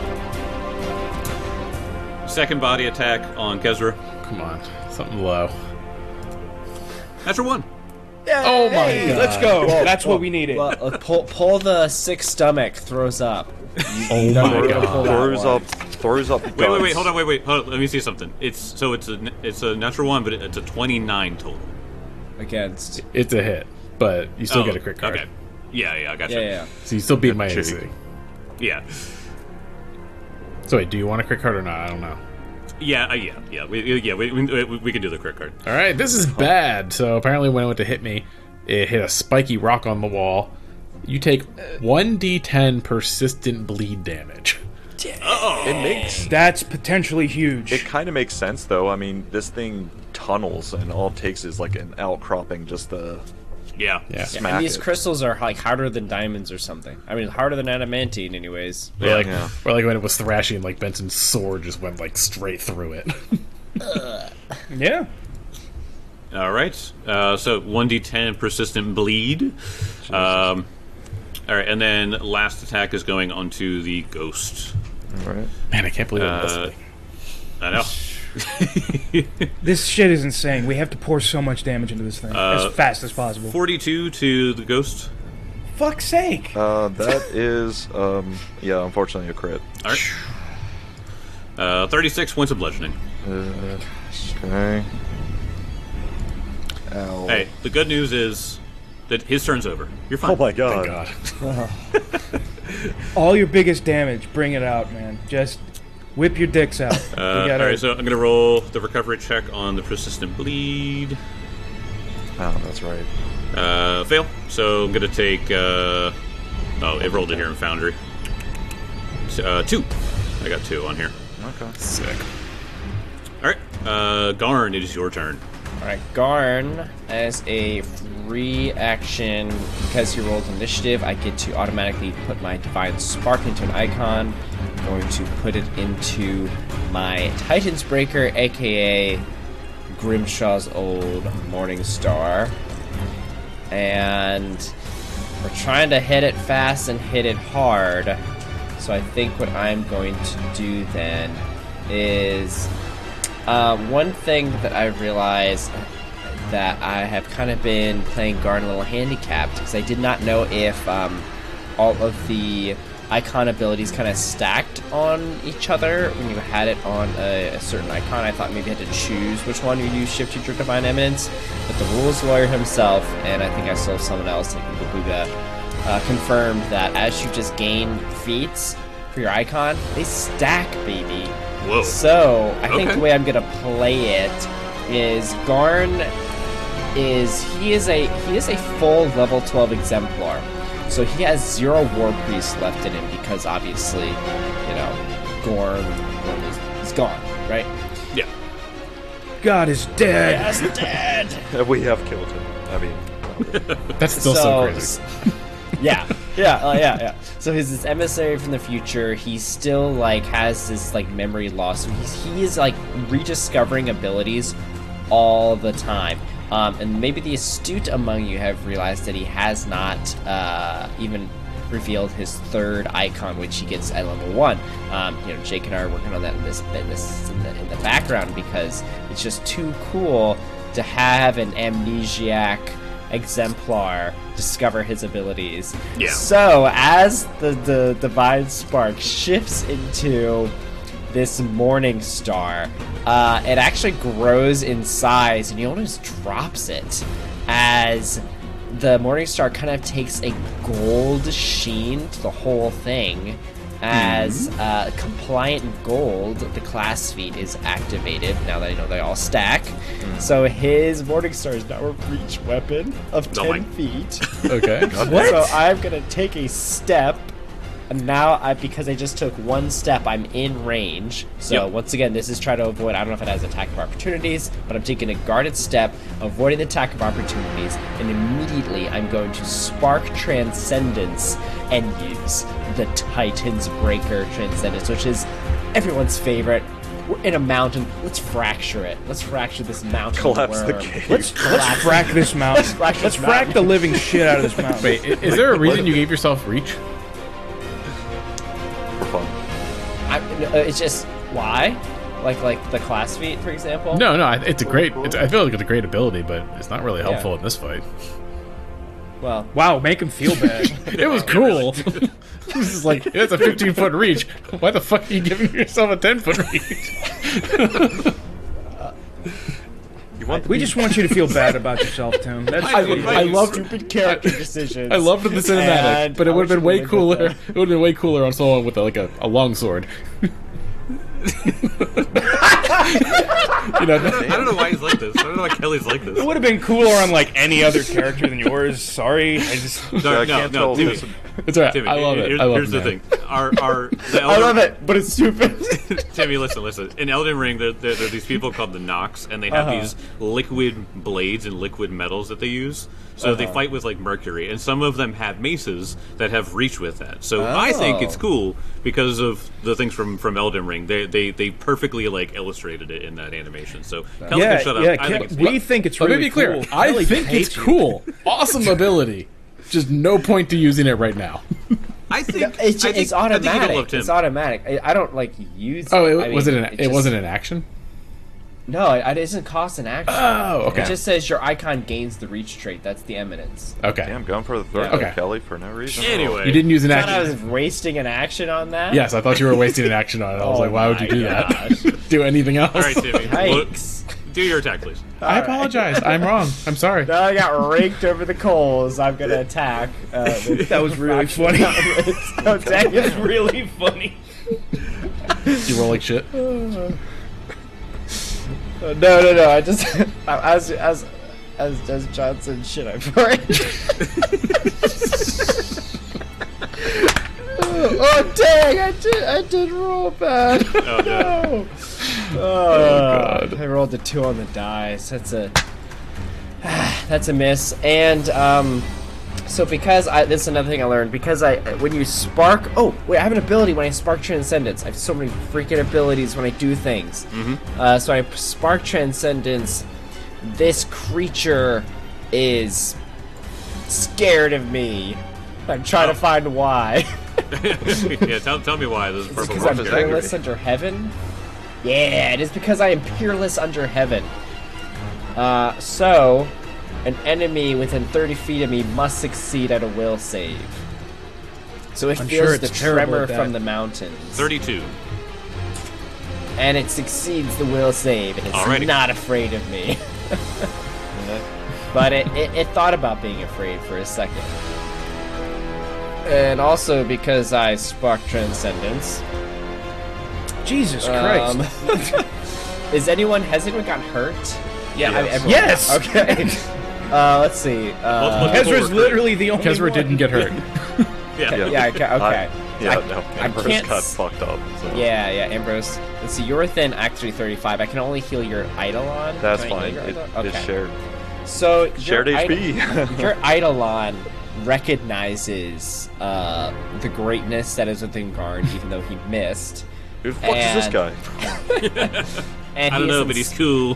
Second body attack on Kezra. Come on, something low. Natural 1. Oh my god. Let's go. That's what we needed. Well, pull the sick stomach. Throws up. Oh my god. Throws up. Wait. Hold on. Let me see something. It's a natural 1, but it's a 29 total. Against. It's a hit, but you still get a crit card. Okay. Yeah, I gotcha. Yeah. So you still beat my Shitty. AC. Yeah. So wait, do you want a crit card or not? I don't know. Yeah. We can do the crit card. All right, this is bad. So apparently, when it went to hit me, it hit a spiky rock on the wall. You take 1d10 persistent bleed damage. It makes. That's potentially huge. It kind of makes sense though. I mean, this thing tunnels, and all it takes is like an outcropping just to Yeah. smack And these it. crystals are like harder than diamonds or something. I mean, harder than adamantine, anyways. Or like, Yeah. or like when it was thrashing, like Benson's sword just went like straight through it. Yeah. All right. So 1d10 persistent bleed. All right, and then last attack is going onto the ghost. All right. Man, I can't believe I'm listening. I know. This shit is insane. We have to pour so much damage into this thing as fast as possible. 42 to the ghost. Fuck's sake. That is, yeah, unfortunately a crit. All right. 36 points of bludgeoning. Okay. Ow. Hey, the good news is that his turn's over. You're fine. Oh my god. God. All your biggest damage, bring it out, man. Just whip your dicks out. All right, so I'm going to roll the recovery check on the persistent bleed. Oh, that's right. Fail. So I'm going to take... oh, it rolled it here in Foundry. 2. I got 2 on here. Okay. Sick. All right. Garn, it is your turn. Alright, Garn, as a free action, because he rolled initiative, I get to automatically put my Divine Spark into an icon. I'm going to put it into my Titan's Breaker, aka Grimshaw's old Morning Star. And we're trying to hit it fast and hit it hard. So I think what I'm going to do then is... one thing that I realized that I have kind of been playing Garn a little handicapped because I did not know if all of the icon abilities kind of stacked on each other when you had it on a certain icon. I thought maybe you had to choose which one you use, Shift Teacher Divine Eminence, but the rules lawyer himself, and I think I saw someone else, like Buga, confirmed that as you just gain feats for your icon, they stack, baby. Whoa. So, I think Okay. the way I'm gonna play it is Garn is a full level 12 exemplar. So he has 0 War Priests left in him because obviously, you know, Gorn is gone, right? Yeah. God is dead. Yes, dead. We have killed him. I mean, That's still so crazy. Yeah. So his emissary from the future, he still like has this like memory loss. So he is like rediscovering abilities all the time. And maybe the astute among you have realized that he has not even revealed his third icon, which he gets at level 1. You know, Jake and I are working on that in the background because it's just too cool to have an amnesiac exemplar discover his abilities. Yeah. So as the Divine Spark shifts into this Morning Star, it actually grows in size, and he almost drops it as the Morningstar kind of takes a gold sheen to the whole thing. As compliant gold, the class feat is activated. Now that I know they all stack, so his Morningstar is now a reach weapon of 10 feet. Okay. So I'm gonna take a step, and now because I just took one step, I'm in range. So once again, this is try to avoid. I don't know if it has attack of opportunities, but I'm taking a guarded step, avoiding the attack of opportunities, and immediately I'm going to spark Transcendence and use the Titan's Breaker Transcendence, which is everyone's favorite. We're in a mountain. Let's fracture it. Let's fracture this mountain. Collapse the worm. cave. Let's frack this mountain. Let's frack the living shit out of this mountain. Wait, is there a reason you gave yourself reach? For fun. It's just why, like the class feat, for example. No, it's a great. I feel like it's a great ability, but it's not really helpful in this fight. Well, wow, make him feel bad. It was cool. This is like, it's a 15-foot reach. Why the fuck are you giving yourself a 10-foot reach? We just want you to feel bad about yourself, Tim. That's I love stupid character decisions. I loved the cinematic, but it would have been way cooler. It would have been way cooler on someone with a long sword. I don't know why he's like this. I don't know why Kelly's like this. It would have been cooler on like any other character than yours. Sorry, I just No, Timmy. It's alright. Timmy, I love it. Here's the thing. I love it, but it's stupid. Timmy, listen. In Elden Ring, there are these people called the Nox, and they have these liquid blades and liquid metals that they use. So they fight with, like, mercury, and some of them have maces that have reach with that. So I think it's cool because of the things from Elden Ring. They perfectly, like, illustrated it in that animation. So Kelly can shut up. I think it's we think it's Let really me be clear. cool. I Kelly think hates it's you. cool. Awesome ability. Just no point to using it right now. I think It's automatic. I think you loved him. It's automatic. I don't like use. Oh, I mean, it wasn't an action? No, it doesn't cost an action. Oh, okay. It just says your icon gains the reach trait. That's the eminence. Okay. Damn, going for the throat Yeah. with Okay. Kelly for no reason. Anyway. You didn't use an I thought I action. was wasting an action on that. Yes, I thought you were wasting an action on it. I was like, why would you do that? Do anything else? All right, Timmy. Yikes. Do your attack, please. I apologize. I'm wrong. I'm sorry. Now I got raked over the coals. I'm gonna attack. That was really funny. That was really funny. You roll like shit. No. I just as Johnson shit. I'm sorry. Oh dang! I did roll bad. Oh, no. God. I rolled a 2 on the dice. That's a miss. And so because this is another thing I learned. Because when you spark, I have an ability when I spark Transcendence. I have so many freaking abilities when I do things. So I spark Transcendence. This creature is scared of me. I'm trying to find why. Yeah, tell me why this is purple. Because I'm peerless under heaven? Yeah, it is because I am peerless under heaven. So, an enemy within 30 feet of me must succeed at a will save. So it I'm feels sure the it's terrible tremor at that. from the mountains. 32. And it succeeds the will save, and it's Alrighty. not afraid of me. But it thought about being afraid for a second. And also because I spark Transcendence. Jesus Christ. Has anyone got hurt? Yeah, everyone. Yes! Okay. Let's see. Multiple people Ezra's were literally the only Kezra one. didn't get hurt. Yeah. Okay. Ambrose can't got s- fucked up. So. Yeah, Ambrose. Let's see. You're within actually 35. I can only heal your Eidolon. That's Can I heal fine. your It's Eidolon? shared. So Shared your HP. Your Eidolon recognizes the greatness that is within Garn, even though he missed. Who the fuck is this guy? And I don't know, but he's cool.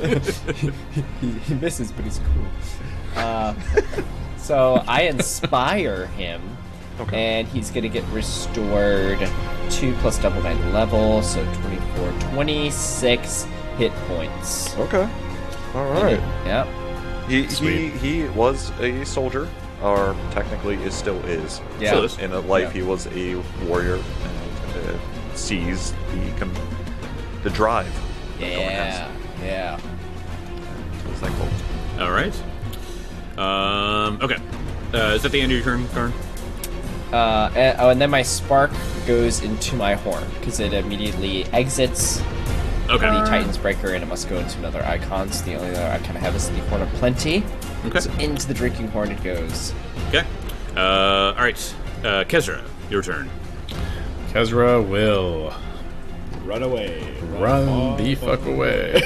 he misses, but he's cool. So I inspire him, and he's gonna get restored 2 plus double 9 level, so 24, 26 hit points. Okay. All right. Yep. He was a soldier, or technically still is. Yeah. Still is. In a life, he was a warrior and sees the drive. Yeah. It's like, well, All right. Okay. Is that the end of your turn, Karn? And then my spark goes into my horn because it immediately exits the Titan's Breaker and it must go into another icon. So the only other icon I have is the Horn of Plenty. Okay. So into the Drinking Horn it goes. Okay. All right. Kezra, your turn. Kezra will Run away. run the fuck away.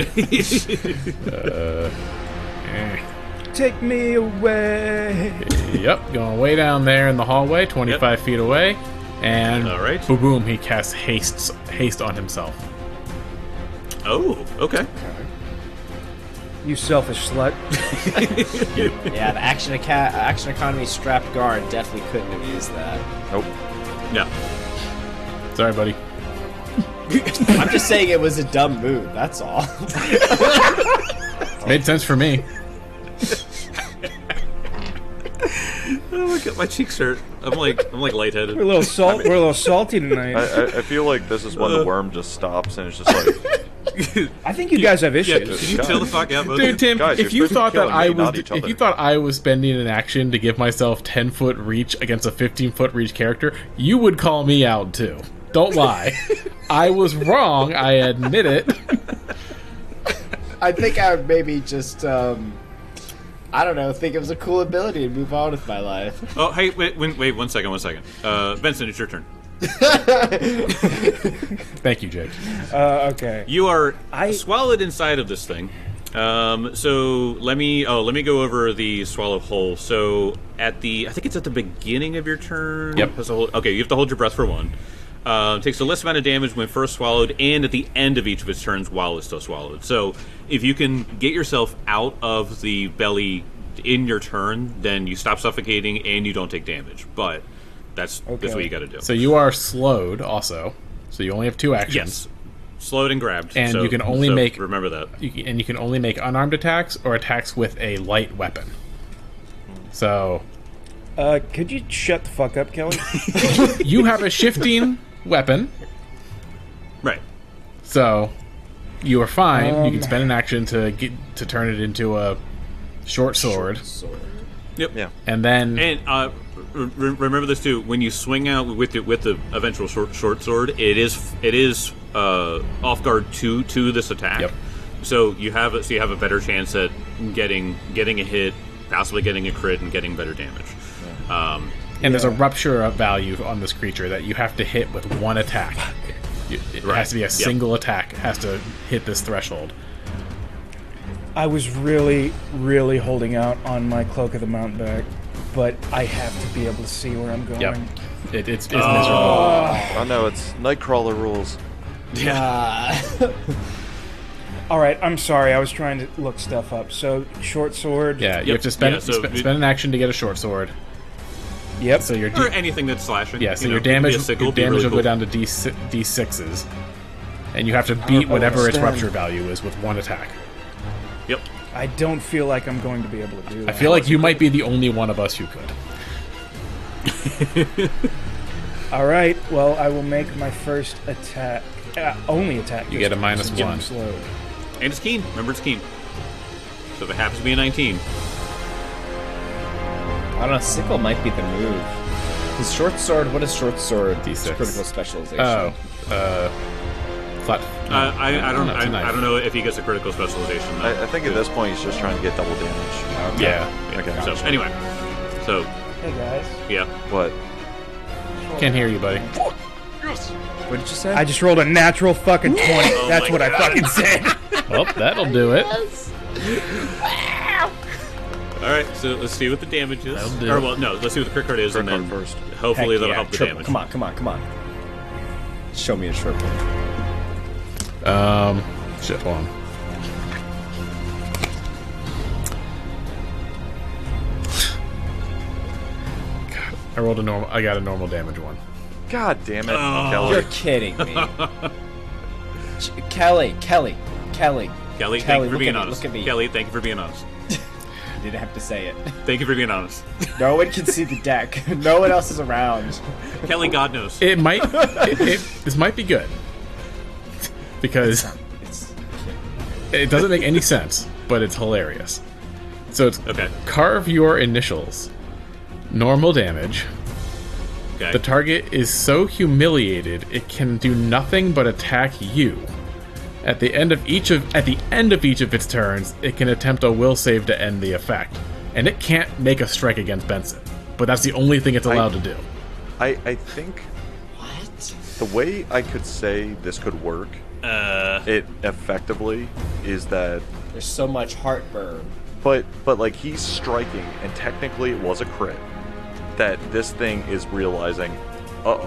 Take me away. Yep, going way down there in the hallway, 25 feet away. And All right. boom, boom, he casts haste on himself. Oh, okay. You selfish slut. Yeah, the action economy strapped guard definitely couldn't have used that. Nope. Yeah. Sorry, buddy. I'm just saying it was a dumb move. That's all. Made sense for me. Oh my god, my cheeks hurt. I'm like lightheaded. We're a little salty tonight. I feel like this is when the worm just stops and it's just like, I think you guys have Yeah, issues. can you chill the fuck out, both of Dude, you? Tim, Guys, if you're you supposed to thought be that killing me, I was not each if other. you thought I was spending an action to give myself 10-foot reach against a 15-foot reach character, you would call me out too. Don't lie. I was wrong, I admit it. I think I would maybe just, I don't know, think it was a cool ability and move on with my life. Oh, hey, wait, 1 second. Benson, it's your turn. Thank you, Jake. Okay. You are swallowed inside of this thing. So let me go over the swallow hole. So I think it's at the beginning of your turn. Yep. Okay, you have to hold your breath for 1. Takes the least amount of damage when first swallowed, and at the end of each of its turns while it's still swallowed. So if you can get yourself out of the belly in your turn, then you stop suffocating and you don't take damage. But that's what you got to do. So you are slowed also. So you only have 2 actions. Yes, slowed and grabbed, And you can only make remember that. You can only make unarmed attacks or attacks with a light weapon. So Could you shut the fuck up, Kelly? you have a shifting weapon, Right. so you are fine. You can spend an action to turn it into a short sword, Yep. yeah. and then Remember this too. When you swing out with the eventual short sword, it is off guard to this attack. Yep. So you have a better chance at getting a hit, possibly getting a crit, and getting better damage. and there's a rupture value on this creature that you have to hit with 1 attack. It has to be a single attack. Has to hit this threshold. I was really, really holding out on my Cloak of the Mountebank, but I have to be able to see where I'm going. Yep. It's miserable. Oh no, it's Nightcrawler rules. All right, I'm sorry. I was trying to look stuff up. So, short sword. Yeah, you have to spend spend an action to get a short sword. Yep. So your or anything that's slashing. yeah, so You your know, it could be damage a sickle, will be really go cool. down to D6s, and you have to beat whatever its rupture value is with 1 attack. Yep. I don't feel like I'm going to be able to do that. I feel like you might be the only one of us who could. All right. Well, I will make my first attack. Only attack. You get a minus since I'm 1. slowed. And it's keen. Remember, it's keen. So if it happens to be a 19, I don't know, sickle might be the move. His short sword, what is short sword? D6. Critical specialization. Oh, flat. I don't it's a knife. I don't know if he gets a critical specialization. I think at this point he's just trying to get double damage. Yeah. Okay. So anyway, so Hey guys. yeah. What? Can't hear you, buddy. What did you say? I just rolled a natural fucking 20. That's my what I God. fucking said. Well, that'll do it. All right, so let's see what the damage is. That'll do. Or well, no, let's see what the crit card is, Crit and card then first. hopefully Heck that'll yeah, help the triple. damage. Come on. Show me a short one. Shit, hold on. God, I got a normal damage one. God damn it, You're Kelly. kidding me. Kelly, Kelly, thank you for look being at me, honest. look at me. Kelly, thank you for being honest. didn't have to say it. Thank you for being honest. No one can see the deck. No one else is around. Kelly, God knows. It might. This might be good because It's it doesn't make any sense, but it's hilarious. So it's carve your initials. Normal damage. Okay. The target is so humiliated it can do nothing but attack you. At the end of each of its turns, it can attempt a will save to end the effect. And it can't make a strike against Benson. But that's the only thing it's allowed to do. I think the way I could say this could work it effectively is that there's so much heartburn. But like he's striking and technically it was a crit. That this thing is realizing, uh-oh,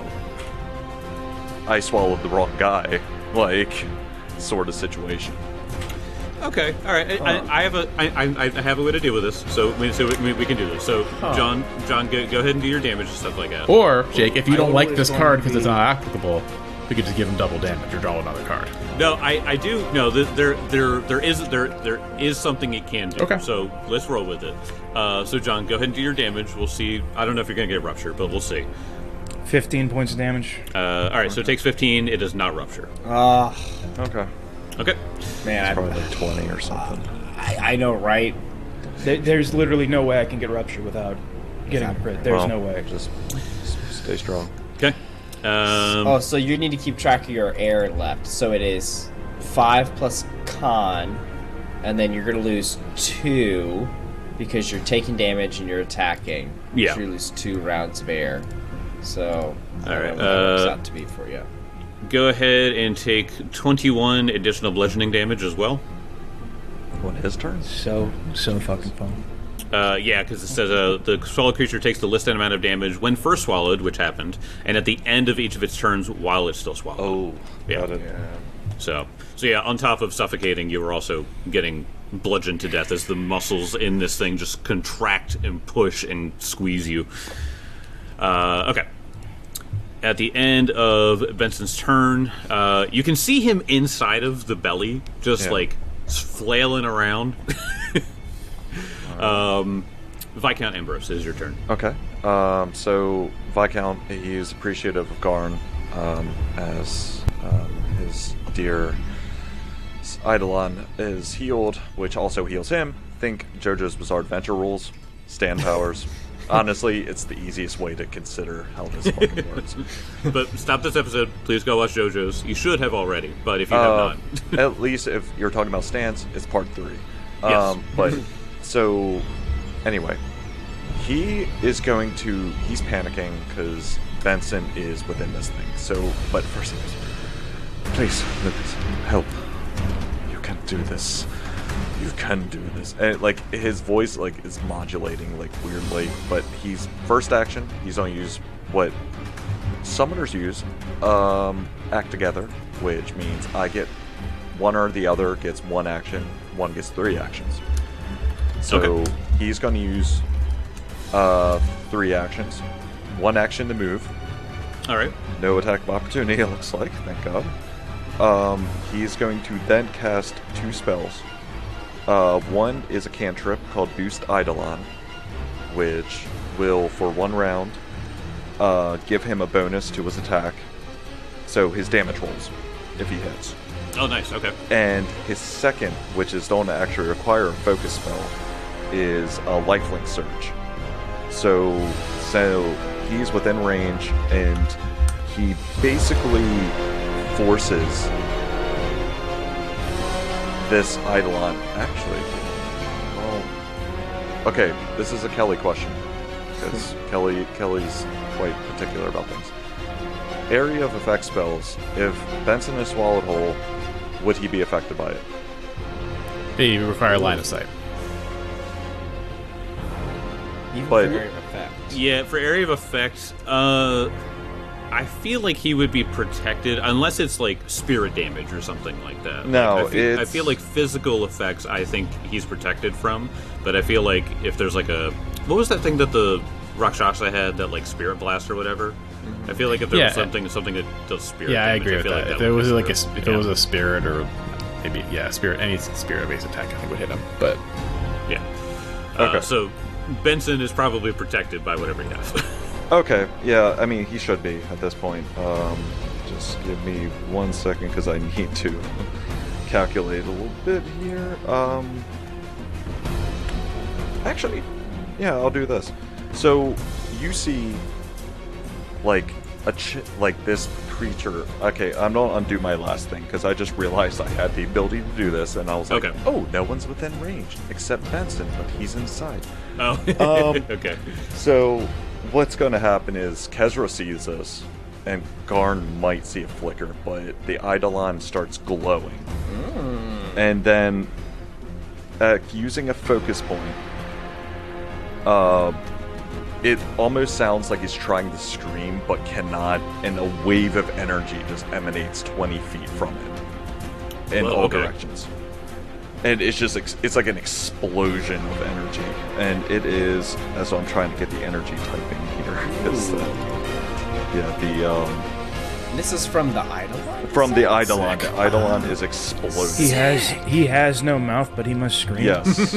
I swallowed the wrong guy, like, sort of situation. Okay, all right. I have a way to deal with this, so we can do this. So, John, go ahead and do your damage and stuff like that. Or, Jake, if you don't like this card because it's not applicable, we could just give him double damage or draw another card. No, I do. No, there is something it can do. Okay. So let's roll with it. So John, go ahead and do your damage. We'll see. I don't know if you're gonna get rupture, but we'll see. 15 points of damage. All right. So it takes 15. It does not rupture. Okay. Okay. Man, it's probably like 20 or something. I know, right? There's literally no way I can get rupture without getting a crit. There's no way. Just stay strong. Okay. So you need to keep track of your air left. So it is 5 plus con, and then you're going to lose 2 because you're taking damage and you're attacking. Yeah. So you lose 2 rounds of air. So all right. What that works out to be for you. Go ahead and take 21 additional bludgeoning damage as well. On his turn? So fucking fun. Yeah, because it says the swallowed creature takes the listed amount of damage when first swallowed, which happened, and at the end of each of its turns while it's still swallowed. Oh, yeah. Got it. So yeah, on top of suffocating, you were also getting bludgeoned to death as the muscles in this thing just contract and push and squeeze you. Okay. At the end of Benson's turn, you can see him inside of the belly, just like flailing around. Viscount Ambrose, it is your turn. Okay. So Viscount, he's appreciative of Garn as his dear Eidolon is healed, which also heals him. Think JoJo's Bizarre Adventure rules, stand powers. Honestly, it's the easiest way to consider how this fucking works. But stop this episode. Please go watch JoJo's. You should have already, but if you have not. At least if you're talking about stands, it's part 3. Yes. But, so, anyway. He's panicking because Benson is within this thing. So, but first he goes, please, Lucas, help. You can do this. You can do this. And like his voice like is modulating like weirdly, but he's first action, he's gonna use what summoners use, act together, which means I get one or the other gets 1 action, one gets 3 actions. So he's gonna use 3 actions. 1 action to move. Alright. No attack of opportunity, it looks like, thank God. He's going to then cast 2 spells. One is a cantrip called Boost Eidolon, which will, for 1 round, give him a bonus to his attack. So his damage rolls, if he hits. Oh, nice, okay. And his second, which is going to actually require a focus spell, is a Lifelink Surge. So he's within range, and he basically forces this Eidolon. Actually, well, okay, this is a Kelly question, because Kelly's quite particular about things. Area of effect spells. If Benson is swallowed whole, would he be affected by it? They require line of sight. Even But- for area of effect. Yeah, for area of effect, I feel like he would be protected unless it's like spirit damage or something like that. No, I feel like physical effects I think he's protected from, but I feel like if there's like a what was that thing that the Rakshasa had, that like spirit blast or whatever? I feel like if there was something that does spirit Yeah, I damage, agree with feel that. like If there was would like be if it was a spirit or maybe spirit, any spirit-based attack, I think would hit him. But yeah. Okay. So Benson is probably protected by whatever he has. Okay, yeah, I mean, he should be at this point. Just give me 1 second, because I need to calculate a little bit here. Actually, yeah, I'll do this. So you see, like like this creature. Okay, I'm gonna undo my last thing because I just realized I had the ability to do this, and I was like, Okay. oh, no one's within range except Benson, but he's inside. Oh, okay. So what's going to happen is Kezra sees this, and Garn might see a flicker, but the Eidolon starts glowing. And then, using a focus point, it almost sounds like he's trying to scream, but cannot, and a wave of energy just emanates 20 feet from it in all directions. And it's just, it's like an explosion of energy. And it is, as I'm trying to get the energy typing here, is This is from the Eidolon? from the Eidolon. The Eidolon is exploding. He has no mouth, but he must scream. Yes.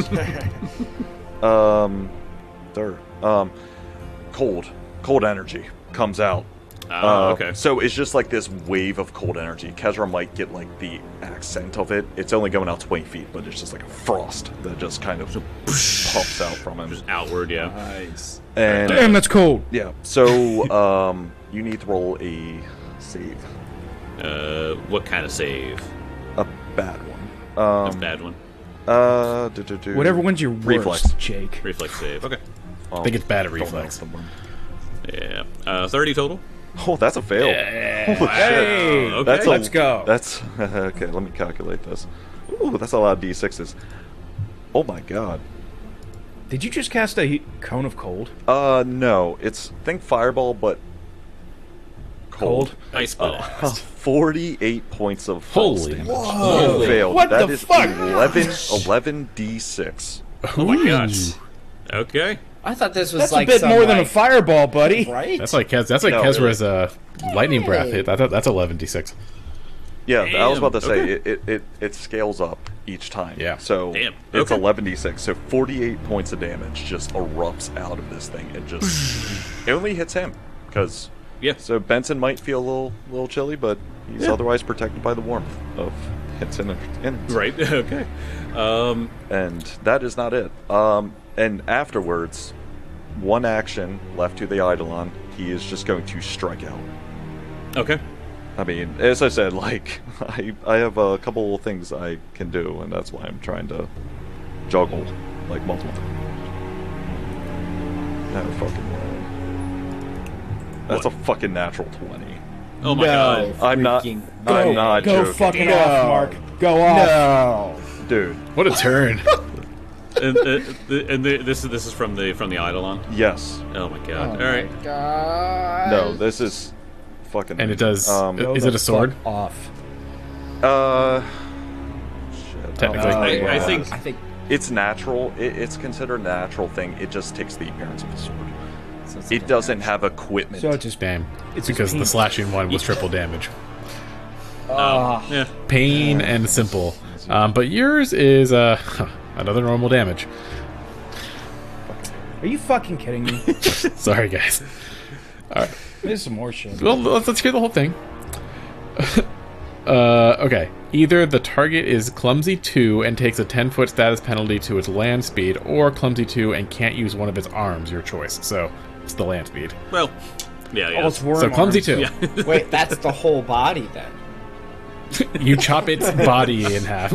Cold energy comes out. Okay. So it's just like this wave of cold energy. Kezra might get like the accent of it. It's only going out 20 feet, but it's just like a frost that just kind of pops out from him. Just outward, yeah. Nice. And Damn, that's cold. yeah. So you need to roll a save. What kind of save? A bad one. A bad one. Whatever one's your worst, Reflex. Jake. Reflex save. Okay. I think it's bad at Don't know reflex. the one. Yeah. 30 total. Oh, that's a fail. Hey, Okay. That's let's go. That's okay. Let me calculate this. Ooh, that's a lot of d6s. Oh my god. Did you just cast a cone of cold? No. It's think fireball, but cold. Ice ball. 48 points of false Holy damage. moly. You failed. What That the is fuck? 11 d6. Oh my gosh. Okay. I thought this was That's like a bit some, more than a like, fireball, buddy. right? That's like No, Kezra's lightning breath hit. That's 11d6. Yeah, I was about to say okay. it scales up each time. Yeah. So Damn, it's okay. 11d6. So 48 points of damage just erupts out of this thing and just it only hits him because Yeah. So Benson might feel a little chilly, but he's otherwise protected by the warmth of its innards. Right. Okay. And that is not it. And afterwards, one action left to the Eidolon, he is just going to strike out. Okay. I mean, as I said, like, I have a couple of things I can do, and that's why I'm trying to juggle, like, multiple things. No fucking way. That's a fucking natural 20. Oh my god. I'm not Go joking. fucking off, Mark. Go off. No. Dude, What a turn. and this is from the Eidolon. yes. Oh my god. All right. God. No, this is fucking... And it does. Go Is the it a sword? fuck off. Shit. Technically. I I think think It's natural. It's considered a natural thing. It just takes the appearance of a sword. so it's It like doesn't have equipment. So it's just Damn. It's because his the penis. slashing one was triple damage. yeah. Pain and simple. But yours is another normal damage. Are you fucking kidding me? Sorry, guys. There's some more shit. Well, let's hear the whole thing. Okay. Either the target is Clumsy 2 and takes a 10-foot status penalty to its land speed, or Clumsy 2 and can't use one of its arms, your choice. So, it's the land speed. Well. Yeah. Oh, it's worm So, Clumsy arms. 2. Yeah. wait, that's the whole body then. You chop its body in half.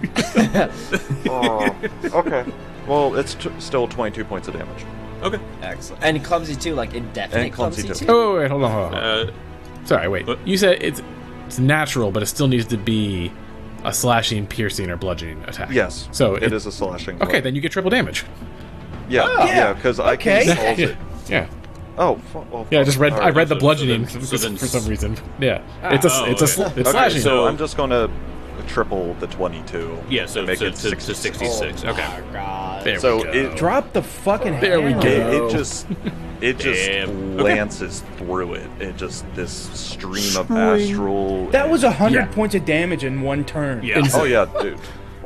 Oh, okay. Well, it's still 22 points of damage. Okay. Excellent. And clumsy too, like indefinite And clumsy clumsy too. too. Oh, wait, hold on. Sorry, wait. What? You said it's natural, but it still needs to be a slashing, piercing, or bludgeoning attack. Yes. So it is a slashing. Okay, then you get triple damage. Yeah, because I can solve it. Yeah. Oh, well, Yeah, I just read. all I right. read the so bludgeoning then- for so then- some reason. Yeah, it's it's okay. slashing. So I'm just gonna triple the 22. Yeah. So and make it to 66. 66. Okay. Oh god. There So we go. it Drop the fucking There we hammer. go. it just Damn. lances through it. It just this stream of astral. That was 100 Yeah. points of damage in one turn. Yeah. Oh yeah, dude.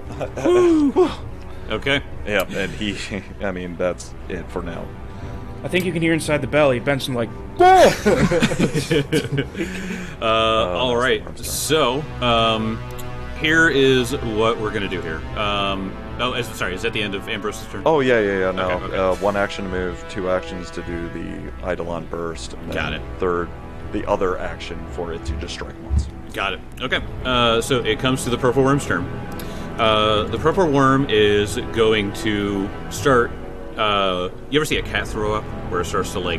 Okay. Yeah, and he. I mean, that's it for now. I think you can hear inside the belly. Benson like, All right. So, here is what we're gonna do here. Sorry, is that the end of Ambrose's turn? Oh yeah. No, Okay. 1 action to move, 2 actions to do the Eidolon burst, and then Got it. third, the other action for it to just strike once. Got it. Okay. So it comes to the purple worm's turn. The purple worm is going to start. You ever see a cat throw up where it starts to like?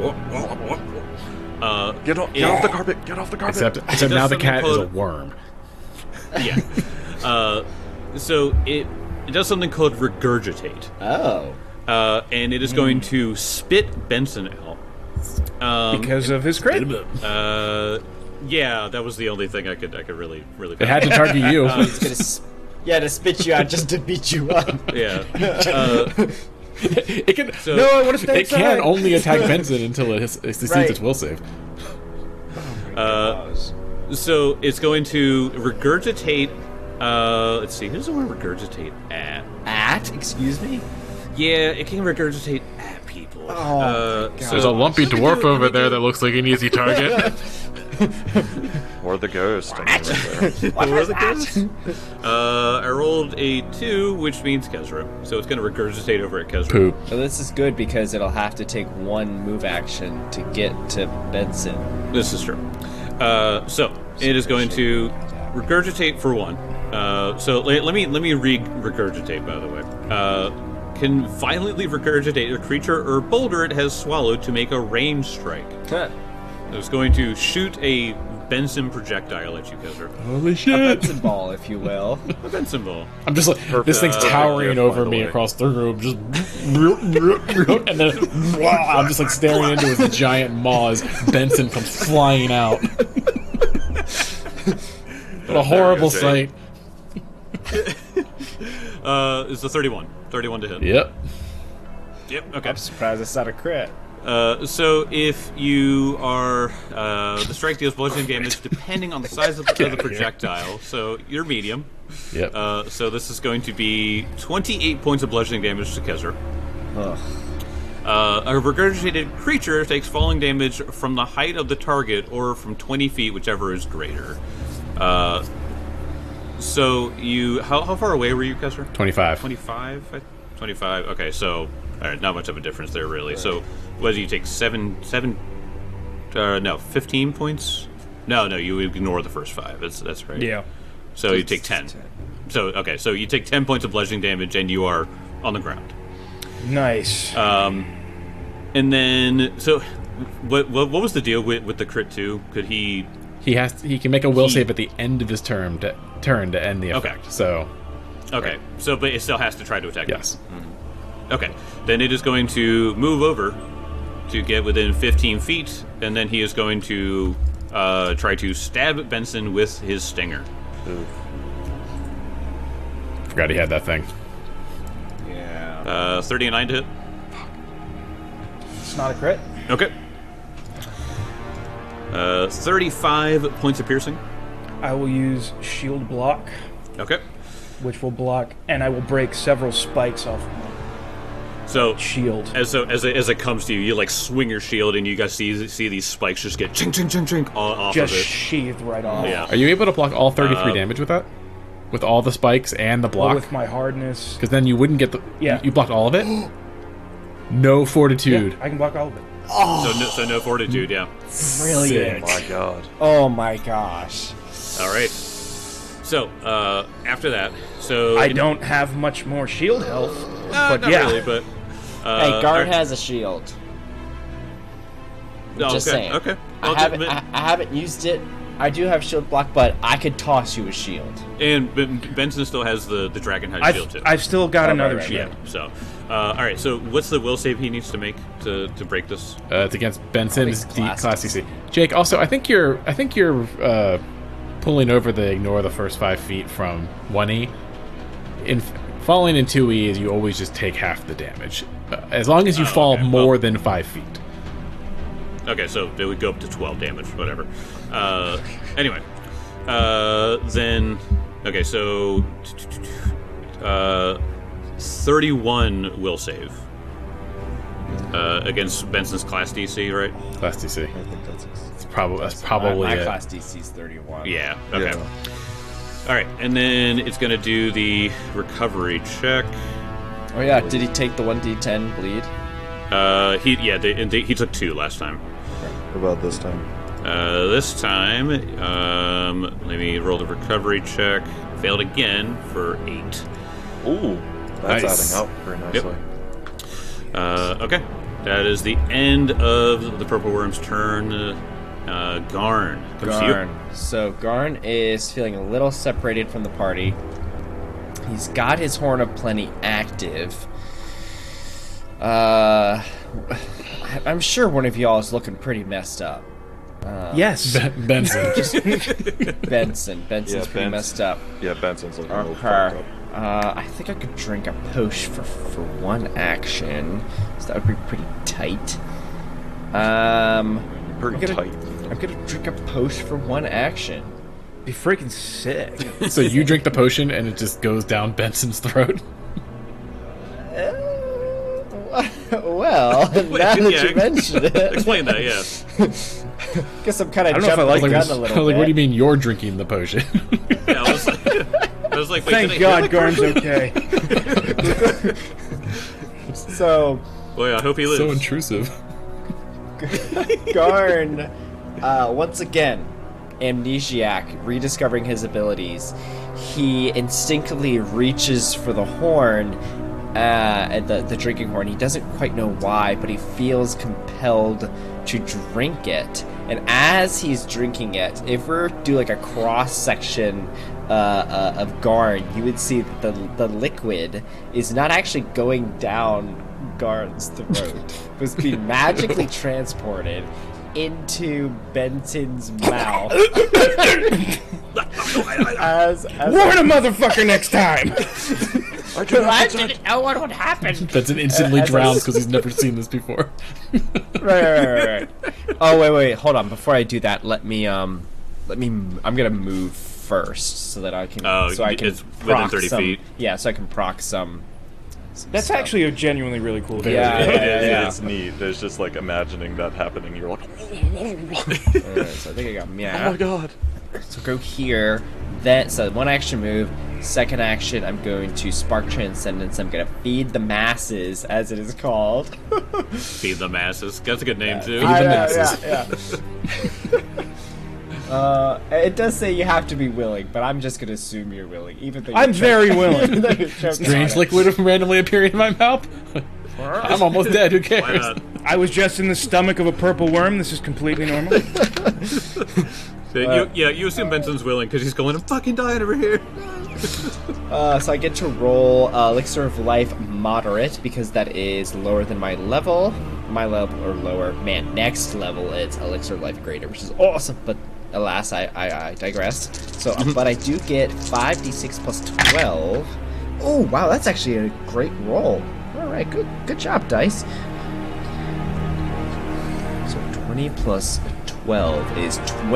Get off the carpet! Get off the carpet! Except now the cat is a worm. Yeah. So it does something called regurgitate. Oh. And it is going to spit Benson out. Because of his crit. Yeah, that was the only thing I could really. It had to target you. He's gonna to spit you out just to beat you up. Yeah. It can. So, No, I want to stay It can only attack Benson until it succeeds Right. its will save. So it's going to regurgitate. Let's see. Who's the one regurgitate at? At? Excuse me? Yeah, it can regurgitate at people. Oh, There's a lumpy dwarf over there that looks like an easy target. Or the ghost. I mean, right there. What was that? I rolled a 2, which means Kezra. So it's going to regurgitate over at Kezra. Poop. Well, this is good because it'll have to take 1 move action to get to Benson. This is true. So it is going to regurgitate for 1. So let me regurgitate, by the way. Can violently regurgitate a creature or boulder it has swallowed to make a range strike. It's going to shoot a Benson projectile at you, Kezra. Holy A shit! Benson ball, if you will. A Benson ball. I'm just like, this thing's towering Yeah, over by the me way. across the room, just and then I'm just like staring into his giant maw as Benson comes flying out. What a horrible sight. It's a 31. 31 to hit. Yep. Yep, okay. I'm surprised it's not a crit. So if you are the strike deals bludgeoning damage depending on the size of the projectile. So you're medium. Yep. So this is going to be 28 points of bludgeoning damage to Kezra. Ugh. A regurgitated creature takes falling damage from the height of the target or from 20 feet, whichever is greater. So you how far away were you, Kezra? 25. 25? 25. Okay, so all right, not much of a difference there, really. So, what do you take? 15 points? No, you ignore the first 5. That's right. Yeah. So you take 10. So okay, so you take 10 points of bludgeoning damage, and you are on the ground. Nice. And then, so what was the deal with the crit 2? Could he? He can make a will save at the end of his turn to end the effect. Okay. So Okay, so but it still has to try to attack. yes. Okay, then it is going to move over to get within 15 feet, and then he is going to try to stab Benson with his stinger. Forgot he had that thing. Yeah. 39 to hit. It's not a crit. Okay. 35 points of piercing. I will use shield block, Okay. which will block, and I will break several spikes off of my So shield. as it comes to you, you like swing your shield, and you guys see these spikes just get chink chink chink chink off Just of it. sheathed right off. Yeah. Are you able to block all 33 damage with that? With all the spikes and the Or block? with my hardness. Because then you wouldn't get the. Yeah. You blocked all of it? No fortitude. Yeah, I can block all of it. So no fortitude. Yeah. Brilliant. Oh my god. Oh my gosh. All right. So after that, so I don't have much more shield health, but not yeah. really, but Hey, guard alright. has a shield. Oh, Just okay, saying. Okay. I haven't used it. I do have shield block, but I could toss you a shield. And Benson still has the dragon hide shield too. I've still got another right, shield. Yeah. So, all right. So, what's the will save he needs to make to break this? It's against Benson's Class class DC. Jake, also, I think you're pulling over the ignore the first 5 feet from 1E. In falling in 2E is you always just take half the damage. As long as you fall okay. more than 5 feet. Okay, so it would go up to 12 damage, whatever. Anyway, then okay, so 31 will save against Benson's class DC, right? Class DC. I think that's That's probably my it. class DC is 31. Yeah. Okay. All right, and then it's going to do the recovery check. Oh yeah, did he take the 1d10 bleed? He took 2 last time. What about this time? This time, let me roll the recovery check. Failed again for 8. Ooh, that's Nice. adding up very nicely. Okay, that is the end of the Purple Worm's turn. Garn, comes to you. Garn. So Garn is feeling a little separated from the party. He's got his Horn of Plenty active. I'm sure one of y'all is looking pretty messed up. Yes. Benson. Benson's pretty Benson. messed up. Yeah, Benson's looking a little Okay. fucked up. I think I could drink a potion for one action, so that would be pretty tight. Pretty tight. I'm gonna drink a potion for one action. Be freaking sick. So you drink the potion and it just goes down Benson's throat? Well, now that you mention it, Explain that, yeah. guess I'm kind of I don't know if I jumping like the this. gun a I little was like, bit. what do you mean you're drinking the potion? Yeah, I was like, wait, Thank did I hear God that Garn's correctly? okay. So, Boy, I hope he lives. So intrusive. Garn, once again, amnesiac, rediscovering his abilities. He instinctively reaches for the horn, the drinking horn. He doesn't quite know why, but he feels compelled to drink it. And as he's drinking it, if we do like a cross section of Garn, you would see that the liquid is not actually going down Garn's throat. It was being magically transported into Benson's mouth. as Warn a motherfucker next time. I didn't know what would happen. Benson instantly as I drowns s- because he's never seen this before. Right. Oh wait, hold on. Before I do that, I'm gonna move first so that I can. Oh, so I can it's within proc 30 some, feet. Yeah, so I can proc some. That's stuff. actually a genuinely really cool thing. Yeah. It's neat. There's just like imagining that happening. You're like, Alright, so I think I got oh my god. So go here. So one action move. Second action, I'm going to Spark Transcendence. I'm going to feed the masses, as it is called. Feed the masses. That's a good name, too. I the know, masses. yeah. It does say you have to be willing, but I'm just going to assume you're willing, even though I'm very willing. even though you're choking Strange on it. liquid randomly appearing in my mouth? I'm almost dead, who Why cares? not? I was just in the stomach of a purple worm. This is completely normal. You assume Benson's willing because he's going, I'm fucking dying over here. So I get to roll Elixir of Life Moderate, because that is lower than my level. My level, or lower. Man, next level it's Elixir of Life Greater, which is awesome, but alas, I digress. So, but I do get 5d6 plus 12. Oh, wow, that's actually a great roll. Alright, good job, dice. So 20 plus 12 is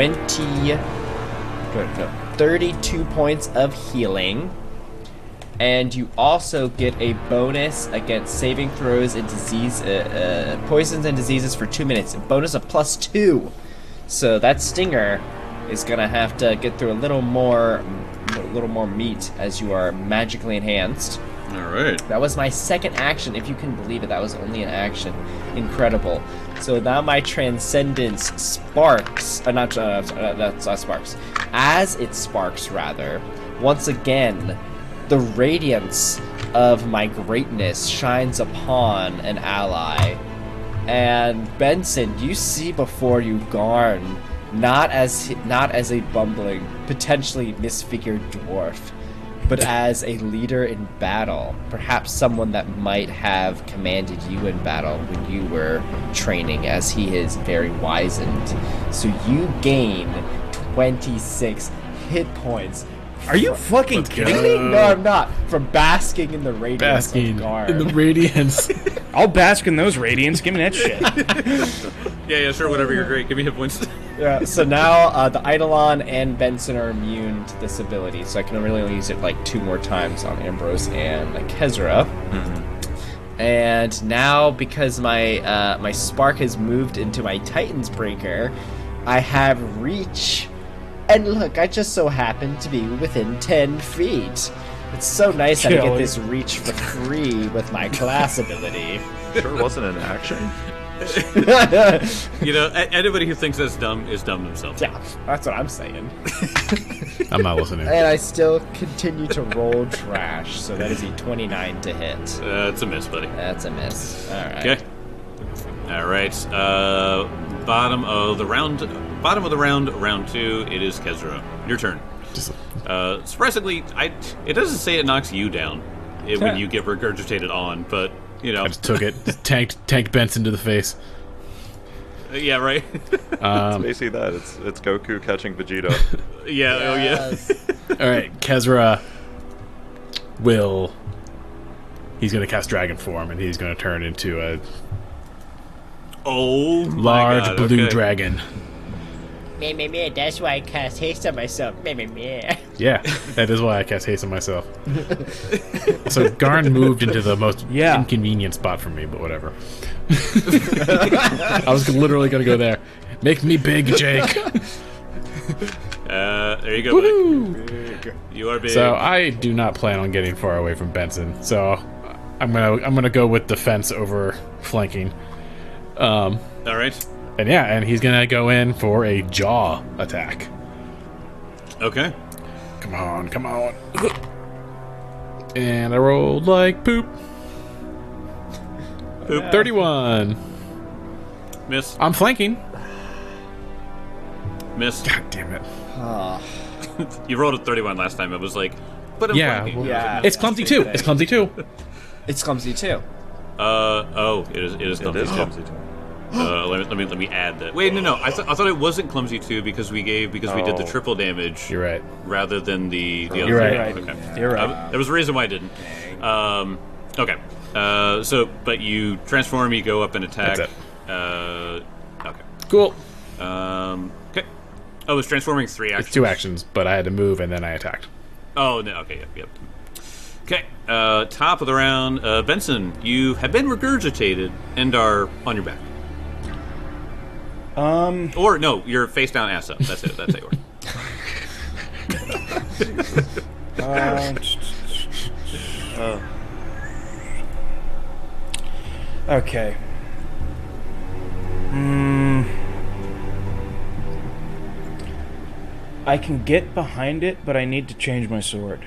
32 points of healing. And you also get a bonus against saving throws and disease, poisons and diseases for 2 minutes. A bonus of +2. So that stinger is gonna have to get through a little more meat as you are magically enhanced. All right. That was my second action, if you can believe it. That was only an action. Incredible. So now my Transcendence sparks. That's not sparks. As it sparks, rather, once again, the radiance of my greatness shines upon an ally. And Benson, you see before you Garn, not as a bumbling, potentially misfigured dwarf, but as a leader in battle, perhaps someone that might have commanded you in battle when you were training, as he is very wizened. So you gain 26 hit points. Are you fucking kidding me? No, I'm not. From basking in the radiance Basking of Garn. in the radiance. I'll bask in those radiants. Give me that shit. Yeah, sure, whatever. You're great. Give me hit points. Yeah, so now the Eidolon and Benson are immune to this ability, so I can really only use it like 2 more times on Ambrose and Kezra. And now, because my my spark has moved into my Titan's Breaker, I have reach And look, I just so happen to be within 10 feet. It's so nice that I get this reach for free with my class ability. Sure wasn't an action. Anybody who thinks that's dumb is dumb themselves. Yeah, that's what I'm saying. I'm not listening. And I still continue to roll trash, so that is a 29 to hit. It's a miss, buddy. That's a miss. All right. Okay. All right. Bottom of the round, round 2. It is Kezra. Your turn. Surprisingly, it doesn't say it knocks you down when you get regurgitated on, but I just took it, tanked Benson to the face. Yeah, right. It's basically that. It's Goku catching Vegeta. Yeah. Yes. Oh yeah. All right, Kezra he's going to cast Dragon Form, and he's going to turn into a large blue dragon. Me, that's why I cast haste on myself. Me. Yeah, that is why I cast haste on myself. So Garn moved into the most inconvenient spot for me, but whatever. I was literally going to go there. Make me big, Jake. There you go, buddy. You are big. So I do not plan on getting far away from Benson. So I'm gonna go with defense over flanking. All right. And he's gonna go in for a jaw attack. Okay. Come on. And I rolled like poop. 31. Miss. I'm flanking. Miss. God damn it. You rolled a 31 last time. It was like, but I'm flanking. It's clumsy too. It's clumsy too. It is clumsy too. Let me add that. Wait, no. I thought it wasn't clumsy too because we did the triple damage. You're right. Rather than the other. You're right. Okay. You're right. There was a reason why I didn't. Okay. But you transform. You go up and attack. That's it. Okay. Cool. Okay. Oh, it's transforming 3 actions. It's 2 actions, but I had to move and then I attacked. Oh no. Okay. Yep. Okay. Top of the round, Benson. You have been regurgitated and are on your back. Or no, you're face down, ass up. That's it. That's it. Okay. I can get behind it, but I need to change my sword.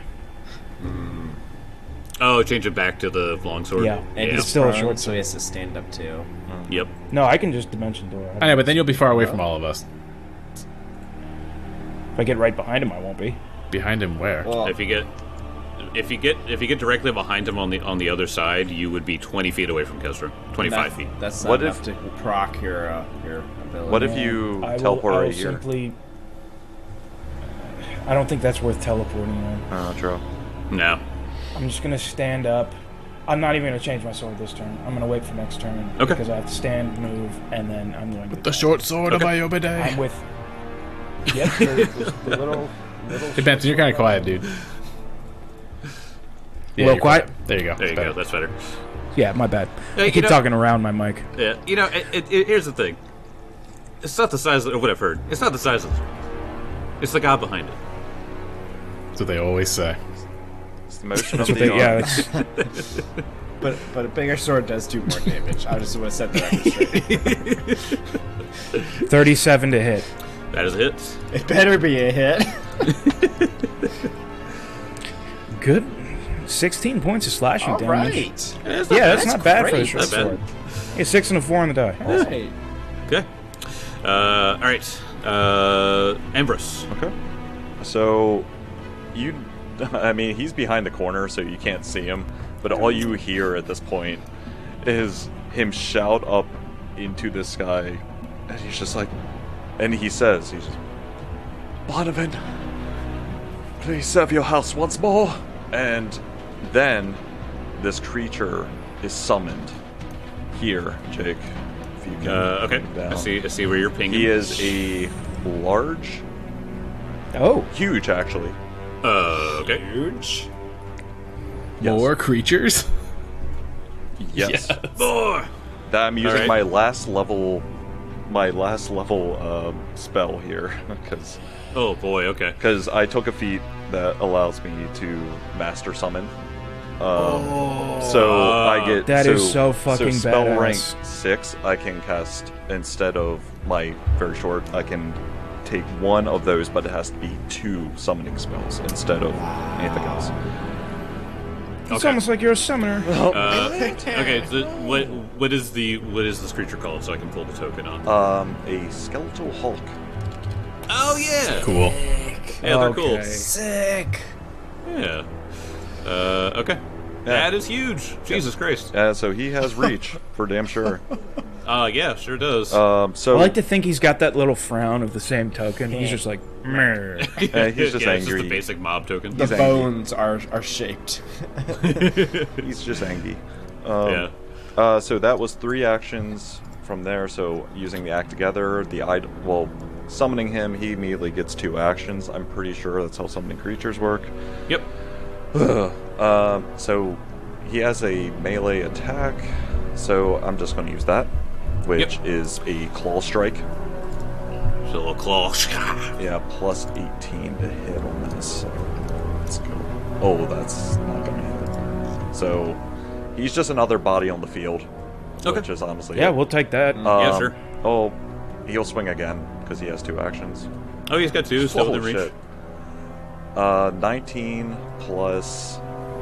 Oh, change it back to the longsword. Yeah, and it's still a short, so he has to stand up too. Yep. No, I can just dimension door. I know, but then you'll be far away from all of us. If I get right behind him, I won't be. Behind him, where? Well, if you get directly behind him on the other side, you would be 20 feet away from Kezra. 25 feet. That's not enough to proc your ability. What if you teleport right here? I don't think that's worth teleporting on. True. No. I'm just gonna stand up. I'm not even gonna change my sword this turn. I'm gonna wait for next turn. Okay. Because I have to stand, move, and then I'm going to the short sword of Ayobade. I'm with. Yep. The little. Hey Benson, you're kind of quiet, dude. Yeah, a little quiet. There you go. There you go. That's better. Yeah, my bad. I keep talking around my mic. Yeah. Here's the thing. It's not the size of what I've heard. It's not the size of the sword. It's the god behind it. That's what they always say. It's the motion of the arm. But a bigger sword does do more damage. I just want to set the record straight. 37 to hit. That is a hit. It better be a hit. Good. 16 points of slashing damage. Right. That's not bad great. for a short sword. Yeah, 6 and a 4 on the die. Right. Okay. All right. Ambrose. Okay. So, he's behind the corner, so you can't see him. But all you hear at this point is him shout up into the sky, and he's just like, and he says, Barnabin, please serve your house once more. And then this creature is summoned here, Jake. If you can. Okay. I see where you're pinging. He is a large. Oh. Huge, actually. Okay. Huge. Yes. More creatures? Yes. More. That I'm using my last level spell here because Oh boy, okay. Because I took a feat that allows me to master summon. So I get that is so fucking so spell badass. rank 6. I can cast instead of my very short. I can take one of those, but it has to be 2 summoning spells instead of anything else. It's almost like you're a summoner. Okay, so what is this creature called, so I can pull the token on? A skeletal Hulk. Oh yeah, Cool. yeah, they're cool. Sick. Yeah. Okay. That is huge. Jesus Christ. So he has reach for damn sure. Yeah, sure does. I So like to think he's got that little frown of the same token. He's just like, meh. he's just yeah, it's just angry. the basic mob token. The angry. bones are shaped. He's just angry. Yeah. So that was 3 actions from there. So using the act together, summoning him, he immediately gets 2 actions. I'm pretty sure that's how summoning creatures work. Yep. So he has a melee attack. So I'm just going to use that, which is a claw strike. It's a little claw. Yeah, plus 18 to hit on this. So let's go. Oh, that's not going to hit. So he's just another body on the field. Okay. Which is honestly Yeah, it. we'll take that. Yeah, sure. Oh, he'll swing again because he has 2 actions. Oh, he's got 2 still within reach. Shit. 19 plus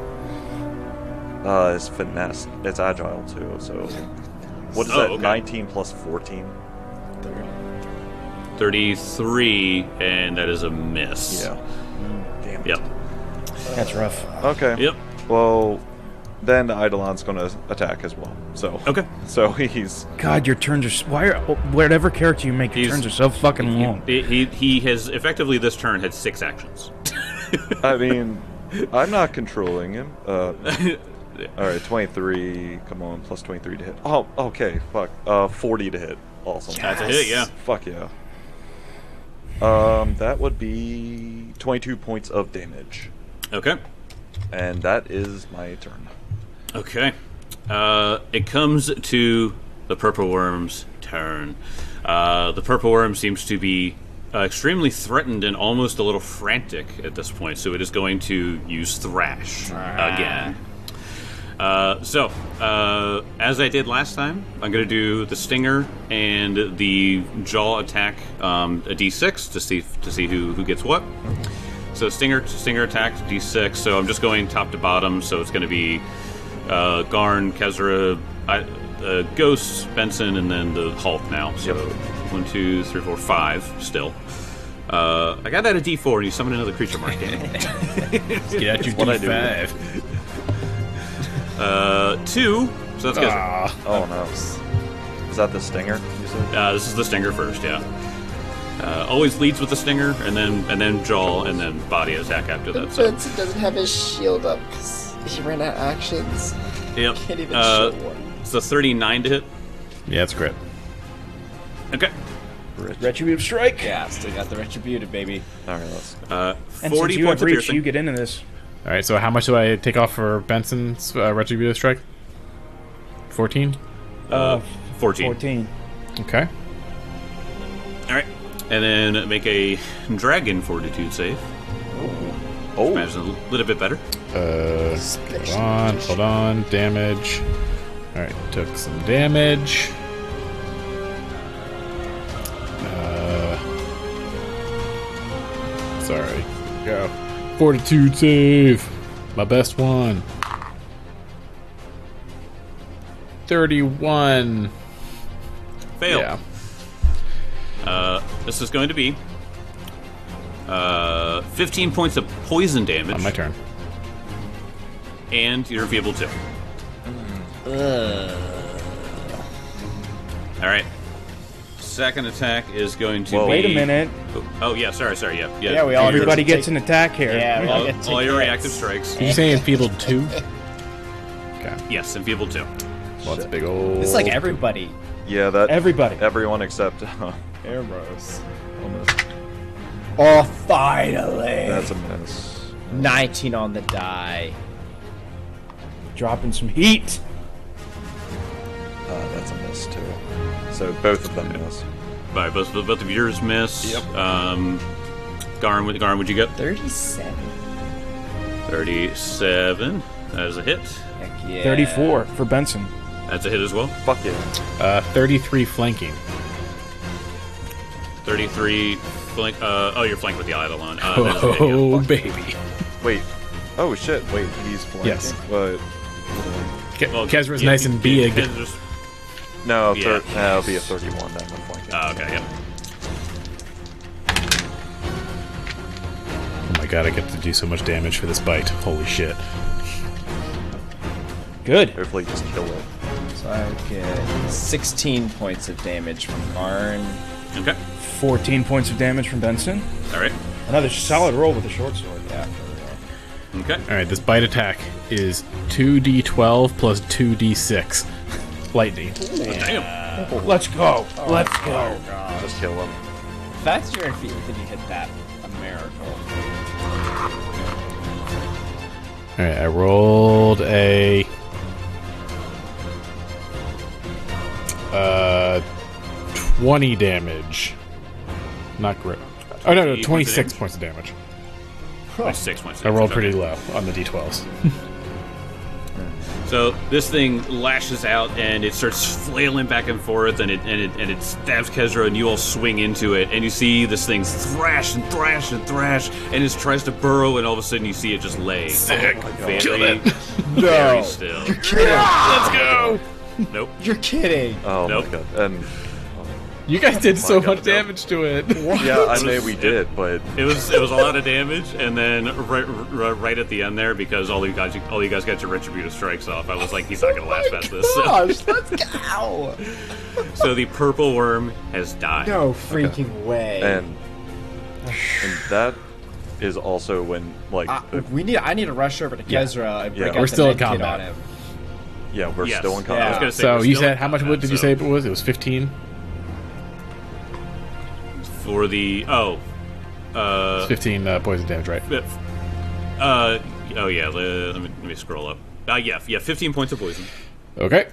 is finesse. It's agile too. So what is that? okay. 19 plus 14. 33, and that is a miss. Yeah. Damn it. Yep. That's rough. Okay. Yep. Well, then the Eidolon's going to attack as well. So Okay. So he's God, your turns are. Whatever character you make, your He's- turns are so fucking long. He has effectively this turn had 6 actions. I mean, I'm not controlling him. All right, 23. Come on, plus 23 to hit. Oh, okay. Fuck. 40 to hit. Awesome. That's a hit, yeah. Fuck yeah. That would be 22 points of damage, Okay. and that is my turn. Okay. It comes to the Purple Worm's turn. The Purple Worm seems to be extremely threatened and almost a little frantic at this point, so it is going to use Thrash again. So, as I did last time, I'm going to do the Stinger and the Jaw attack, a D6 to see who gets what. So Stinger attack D6. So I'm just going top to bottom. So it's going to be Garn, Kezra, Ghost, Benson, and then the Hulk now. So 1, 2, 3, 4, 5 still. I got that a D4 and you summon another creature mark. Damn it. Get out your What I do. D5. 2. So that's good. Oh no. Is that the Stinger? You said? This is the Stinger first, yeah. Always leads with the Stinger, and then Jaw, and then body attack after that. So. Benson doesn't have his shield up because he ran out of actions. Yep. Can't even show one. So 39 to hit. Yeah, it's crit. Okay. Retributive strike. Yeah, still got the retributive, baby. All right, let's. And 40 since you points have of reach, piercing. you get into this. All right, so how much do I take off for Benson's retributive strike? 14. 14. 14. Okay. All right. And then make a Dragon Fortitude save. Oh, Imagine a little bit better. Hold on. Damage. All right, took some damage. Sorry. Go. Fortitude save. My best one. 31. Fail. Yeah. This is going to be 15 points of poison damage. On my turn. And you're feeble too. All right. Second attack is going to be. Wait a minute. Oh yeah, sorry, yeah. Yeah, we all Everybody gets an attack here. Yeah, we all get all your hits. reactive strikes. Did you say enfeebled 2? Okay. Yes, enfeebled too. Well, that's a big old. It's like everybody. yeah, that Everybody. everyone except. Eros. Almost. Oh, finally! That's a miss. 19 on the die. Dropping some heat. That's a miss too. So both of them miss. Right, both of yours miss. Yep. Garn, would you get? 37. 37. That is a hit. Heck yeah. 34 for Benson. That's a hit as well. Fuck yeah. 33 flanking. 33 flank. You're flanked with the Eidolon. Oh, baby. Wait. Oh shit. Wait, he's flanking. Yes. But Kezra's nice and big. no, Yeah. it'll be a 31 then when flanking. Okay. Yep. Oh my god, I get to do so much damage for this bite. Holy shit. Good. Hopefully, just kill it. So I get 16 points of damage from Garn. Okay. 14 points of damage from Benson. All right. Another solid roll with a short sword. Yeah. Okay. Alright, this bite attack is 2d12 plus 2d6. Lightning. Damn. Let's go. Let's go. Just kill him. If that's your feat, then you hit that. A miracle. Alright, I rolled a 20 damage. Not great. Oh no, 26 points of damage. 26 points. I rolled pretty low on the d12s. So this thing lashes out and it starts flailing back and forth, and it stabs Kezra, and you all swing into it, and you see this thing thrash and thrash and thrash, and it tries to burrow, and all of a sudden you see it just lay. Sick. Very, Kill it. very still. You're kidding. Let's go! Nope. You're kidding. Oh Nope. my god. And You guys did so God, much no. damage to it. yeah, I know we did, but It was a lot of damage, and then right at the end there, because all you guys got your retributive strikes off, I was like, he's not gonna last past this. Gosh, let's go. So the purple worm has died. No freaking way. and that is also when like I need to rush over to Kezra and break Yeah. out We're the still in med kit combat. on him. yeah, we're Yes. still in I was combat. gonna say So we're you still said in how much combat, wood did you so say it was? It was 15? for the It's 15 poison damage, right? oh yeah. Let me scroll up. Yeah, 15 points of poison. Okay.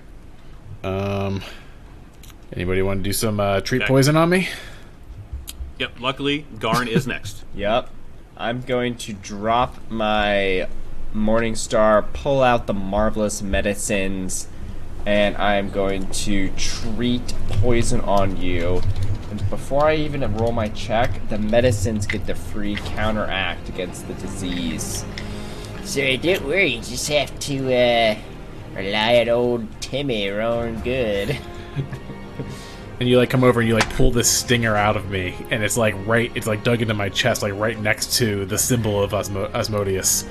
Anybody want to do some treat Okay. poison on me? Yep. Luckily, Garn is next. Yep. I'm going to drop my Morningstar, pull out the marvelous medicines, and I'm going to treat poison on you. And before I even roll my check, the medicines get the free counteract against the disease. So don't worry, you just have to rely on old Timmy rolling good. And you like come over and you like pull this stinger out of me, and it's like dug into my chest, like right next to the symbol of Asmodeus.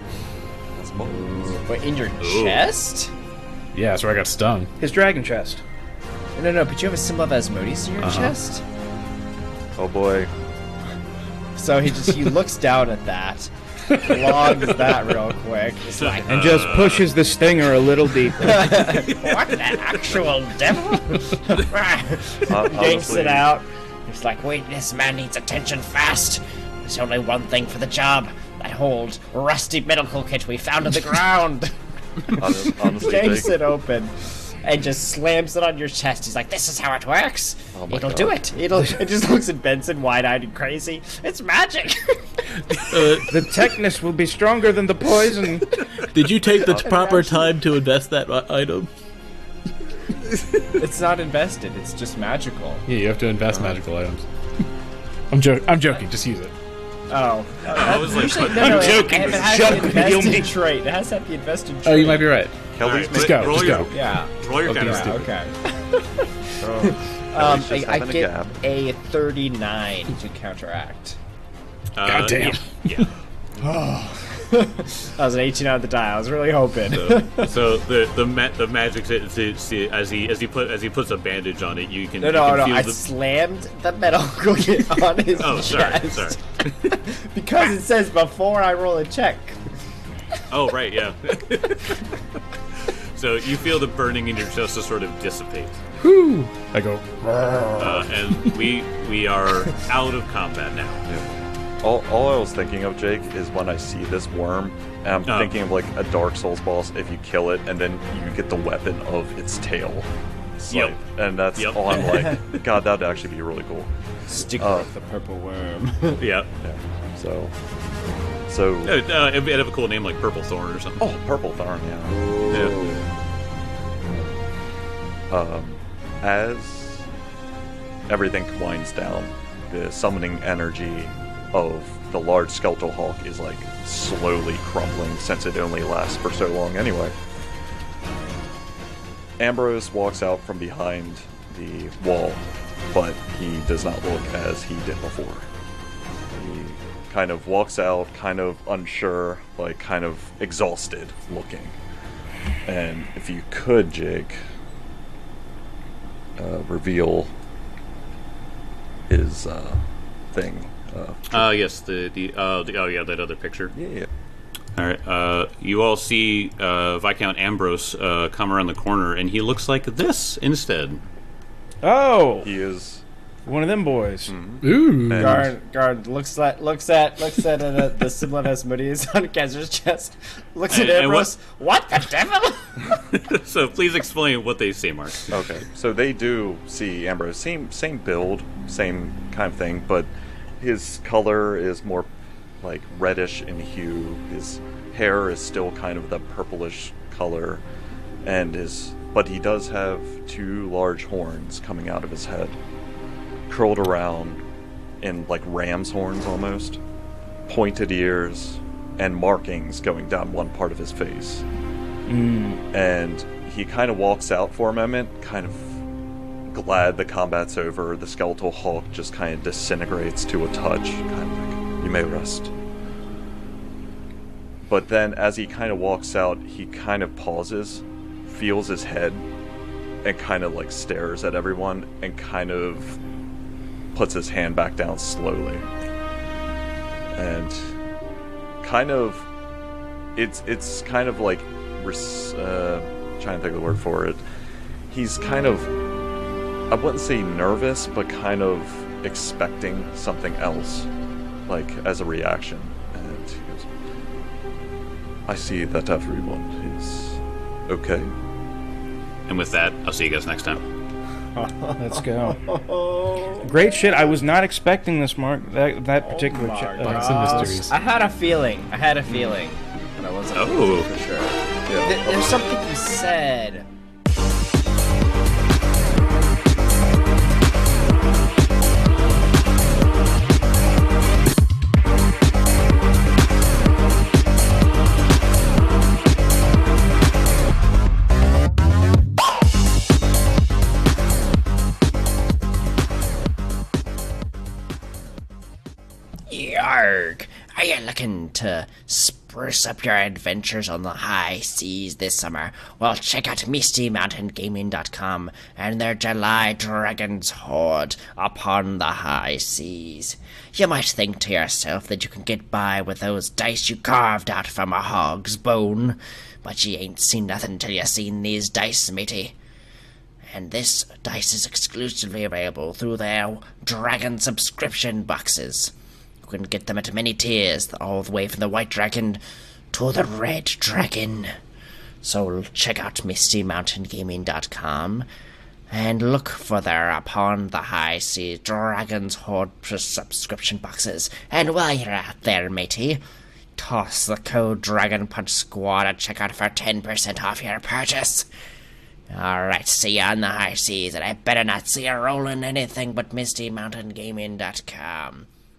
Wait, in your chest? Yeah, that's where I got stung. His dragon chest. No, but you have a symbol of Asmodeus in your chest? Oh boy. So he looks down at that, logs that real quick. He's like, And just pushes the stinger a little deeper. what the actual devil? Yanks it out. He's like, wait, this man needs attention fast. There's only one thing for the job. That old rusty medical kit we found in the ground. Honestly, Yanks Jake, it open. And just slams it on your chest. He's like, this is how it works. Oh my It'll God. do it. It just looks at Benson wide-eyed and crazy. It's magic. The tetanus will be stronger than the poison. Did you take the proper time to invest that item? It's not invested. It's just magical. Yeah, you have to invest magical items. I'm joking. Just use it. Oh. I was like, Usually, I'm joking. It has Shut to be up, you invested me. trait. It has to have the invested trait. Oh, you might be right. Kelly's Alright, go, roll just your- go. Yeah. Roll your Okay, counter. stupid. Okay. Kelly's just I having a get gap. a 39 to counteract. God damn. Yeah. That was an 18 out of the die. I was really hoping. So the magic as he puts a bandage on it, you can No. you can feel I the, slammed the medical kit on his Oh, sorry, chest. Because it says before I roll a check. Oh, right, yeah. So you feel the burning in your chest to sort of dissipate, Whew. I go. and we are out of combat now. All I was thinking of, Jake, is when I see this worm, and I'm thinking of like a Dark Souls boss. If you kill it, and then you get the weapon of its tail. scythe, and that's all I'm like, God, that'd actually be really cool. Sticker of the purple worm. Yeah. So it'd have a cool name like Purple Thorn or something. Oh, Purple Thorn, yeah. As everything winds down, the summoning energy of the large skeletal hawk is like slowly crumbling since it only lasts for so long anyway. Ambrose walks out from behind the wall, but he does not look as he did before. He kind of walks out, kind of unsure, like kind of exhausted looking. And if you could, Jake, reveal his thing. Yes, that other picture. Yeah. All right. You all see Viscount Ambrose come around the corner, and he looks like this instead. Oh, He is. one of them boys. Ooh. Guard looks at the symbol of Asmodeus on Kezra's chest. Looks at And Ambrose. What the devil? So please explain what they see, Mark. Okay, so they do see Ambrose. Same build, same kind of thing, but his color is more like reddish in hue. His hair is still kind of the purplish color, but he does have two large horns coming out of his head, curled around in like ram's horns almost, pointed ears, and markings going down one part of his face. And he kind of walks out for a moment, kind of glad the combat's over. The skeletal hawk just kind of disintegrates to a touch, kind of like, you may rest. But then as he kind of walks out, he kind of pauses, feels his head, and kind of like stares at everyone, and kind of puts his hand back down slowly. And kind of, it's kind of like, trying to think of the word for it. He's kind of, I wouldn't say nervous, but kind of expecting something else, like as a reaction. And he goes, I see that everyone is okay. And with that, I'll see you guys next time. Let's go. Great shit. I was not expecting this, Mark. That particular Lots of mysteries. I had a feeling, and I wasn't for sure. Yeah. There's something you said. Yarg! Are you looking to spruce up your adventures on the high seas this summer? Well, check out MistyMountainGaming.com and their July Dragon's Horde upon the high seas. You might think to yourself that you can get by with those dice you carved out from a hog's bone, but you ain't seen nothing till you seen these dice, matey. And this dice is exclusively available through their Dragon subscription boxes. You can get them at many tiers, all the way from the White Dragon to the Red Dragon. So check out MistyMountainGaming.com and look for their Upon the High Sea Dragon's Horde subscription boxes. And while you're out there, matey, toss the code Dragon Punch Squad at checkout for 10% off your purchase. Alright, see ya on the high seas, and I better not see you rolling anything but MistyMountainGaming.com.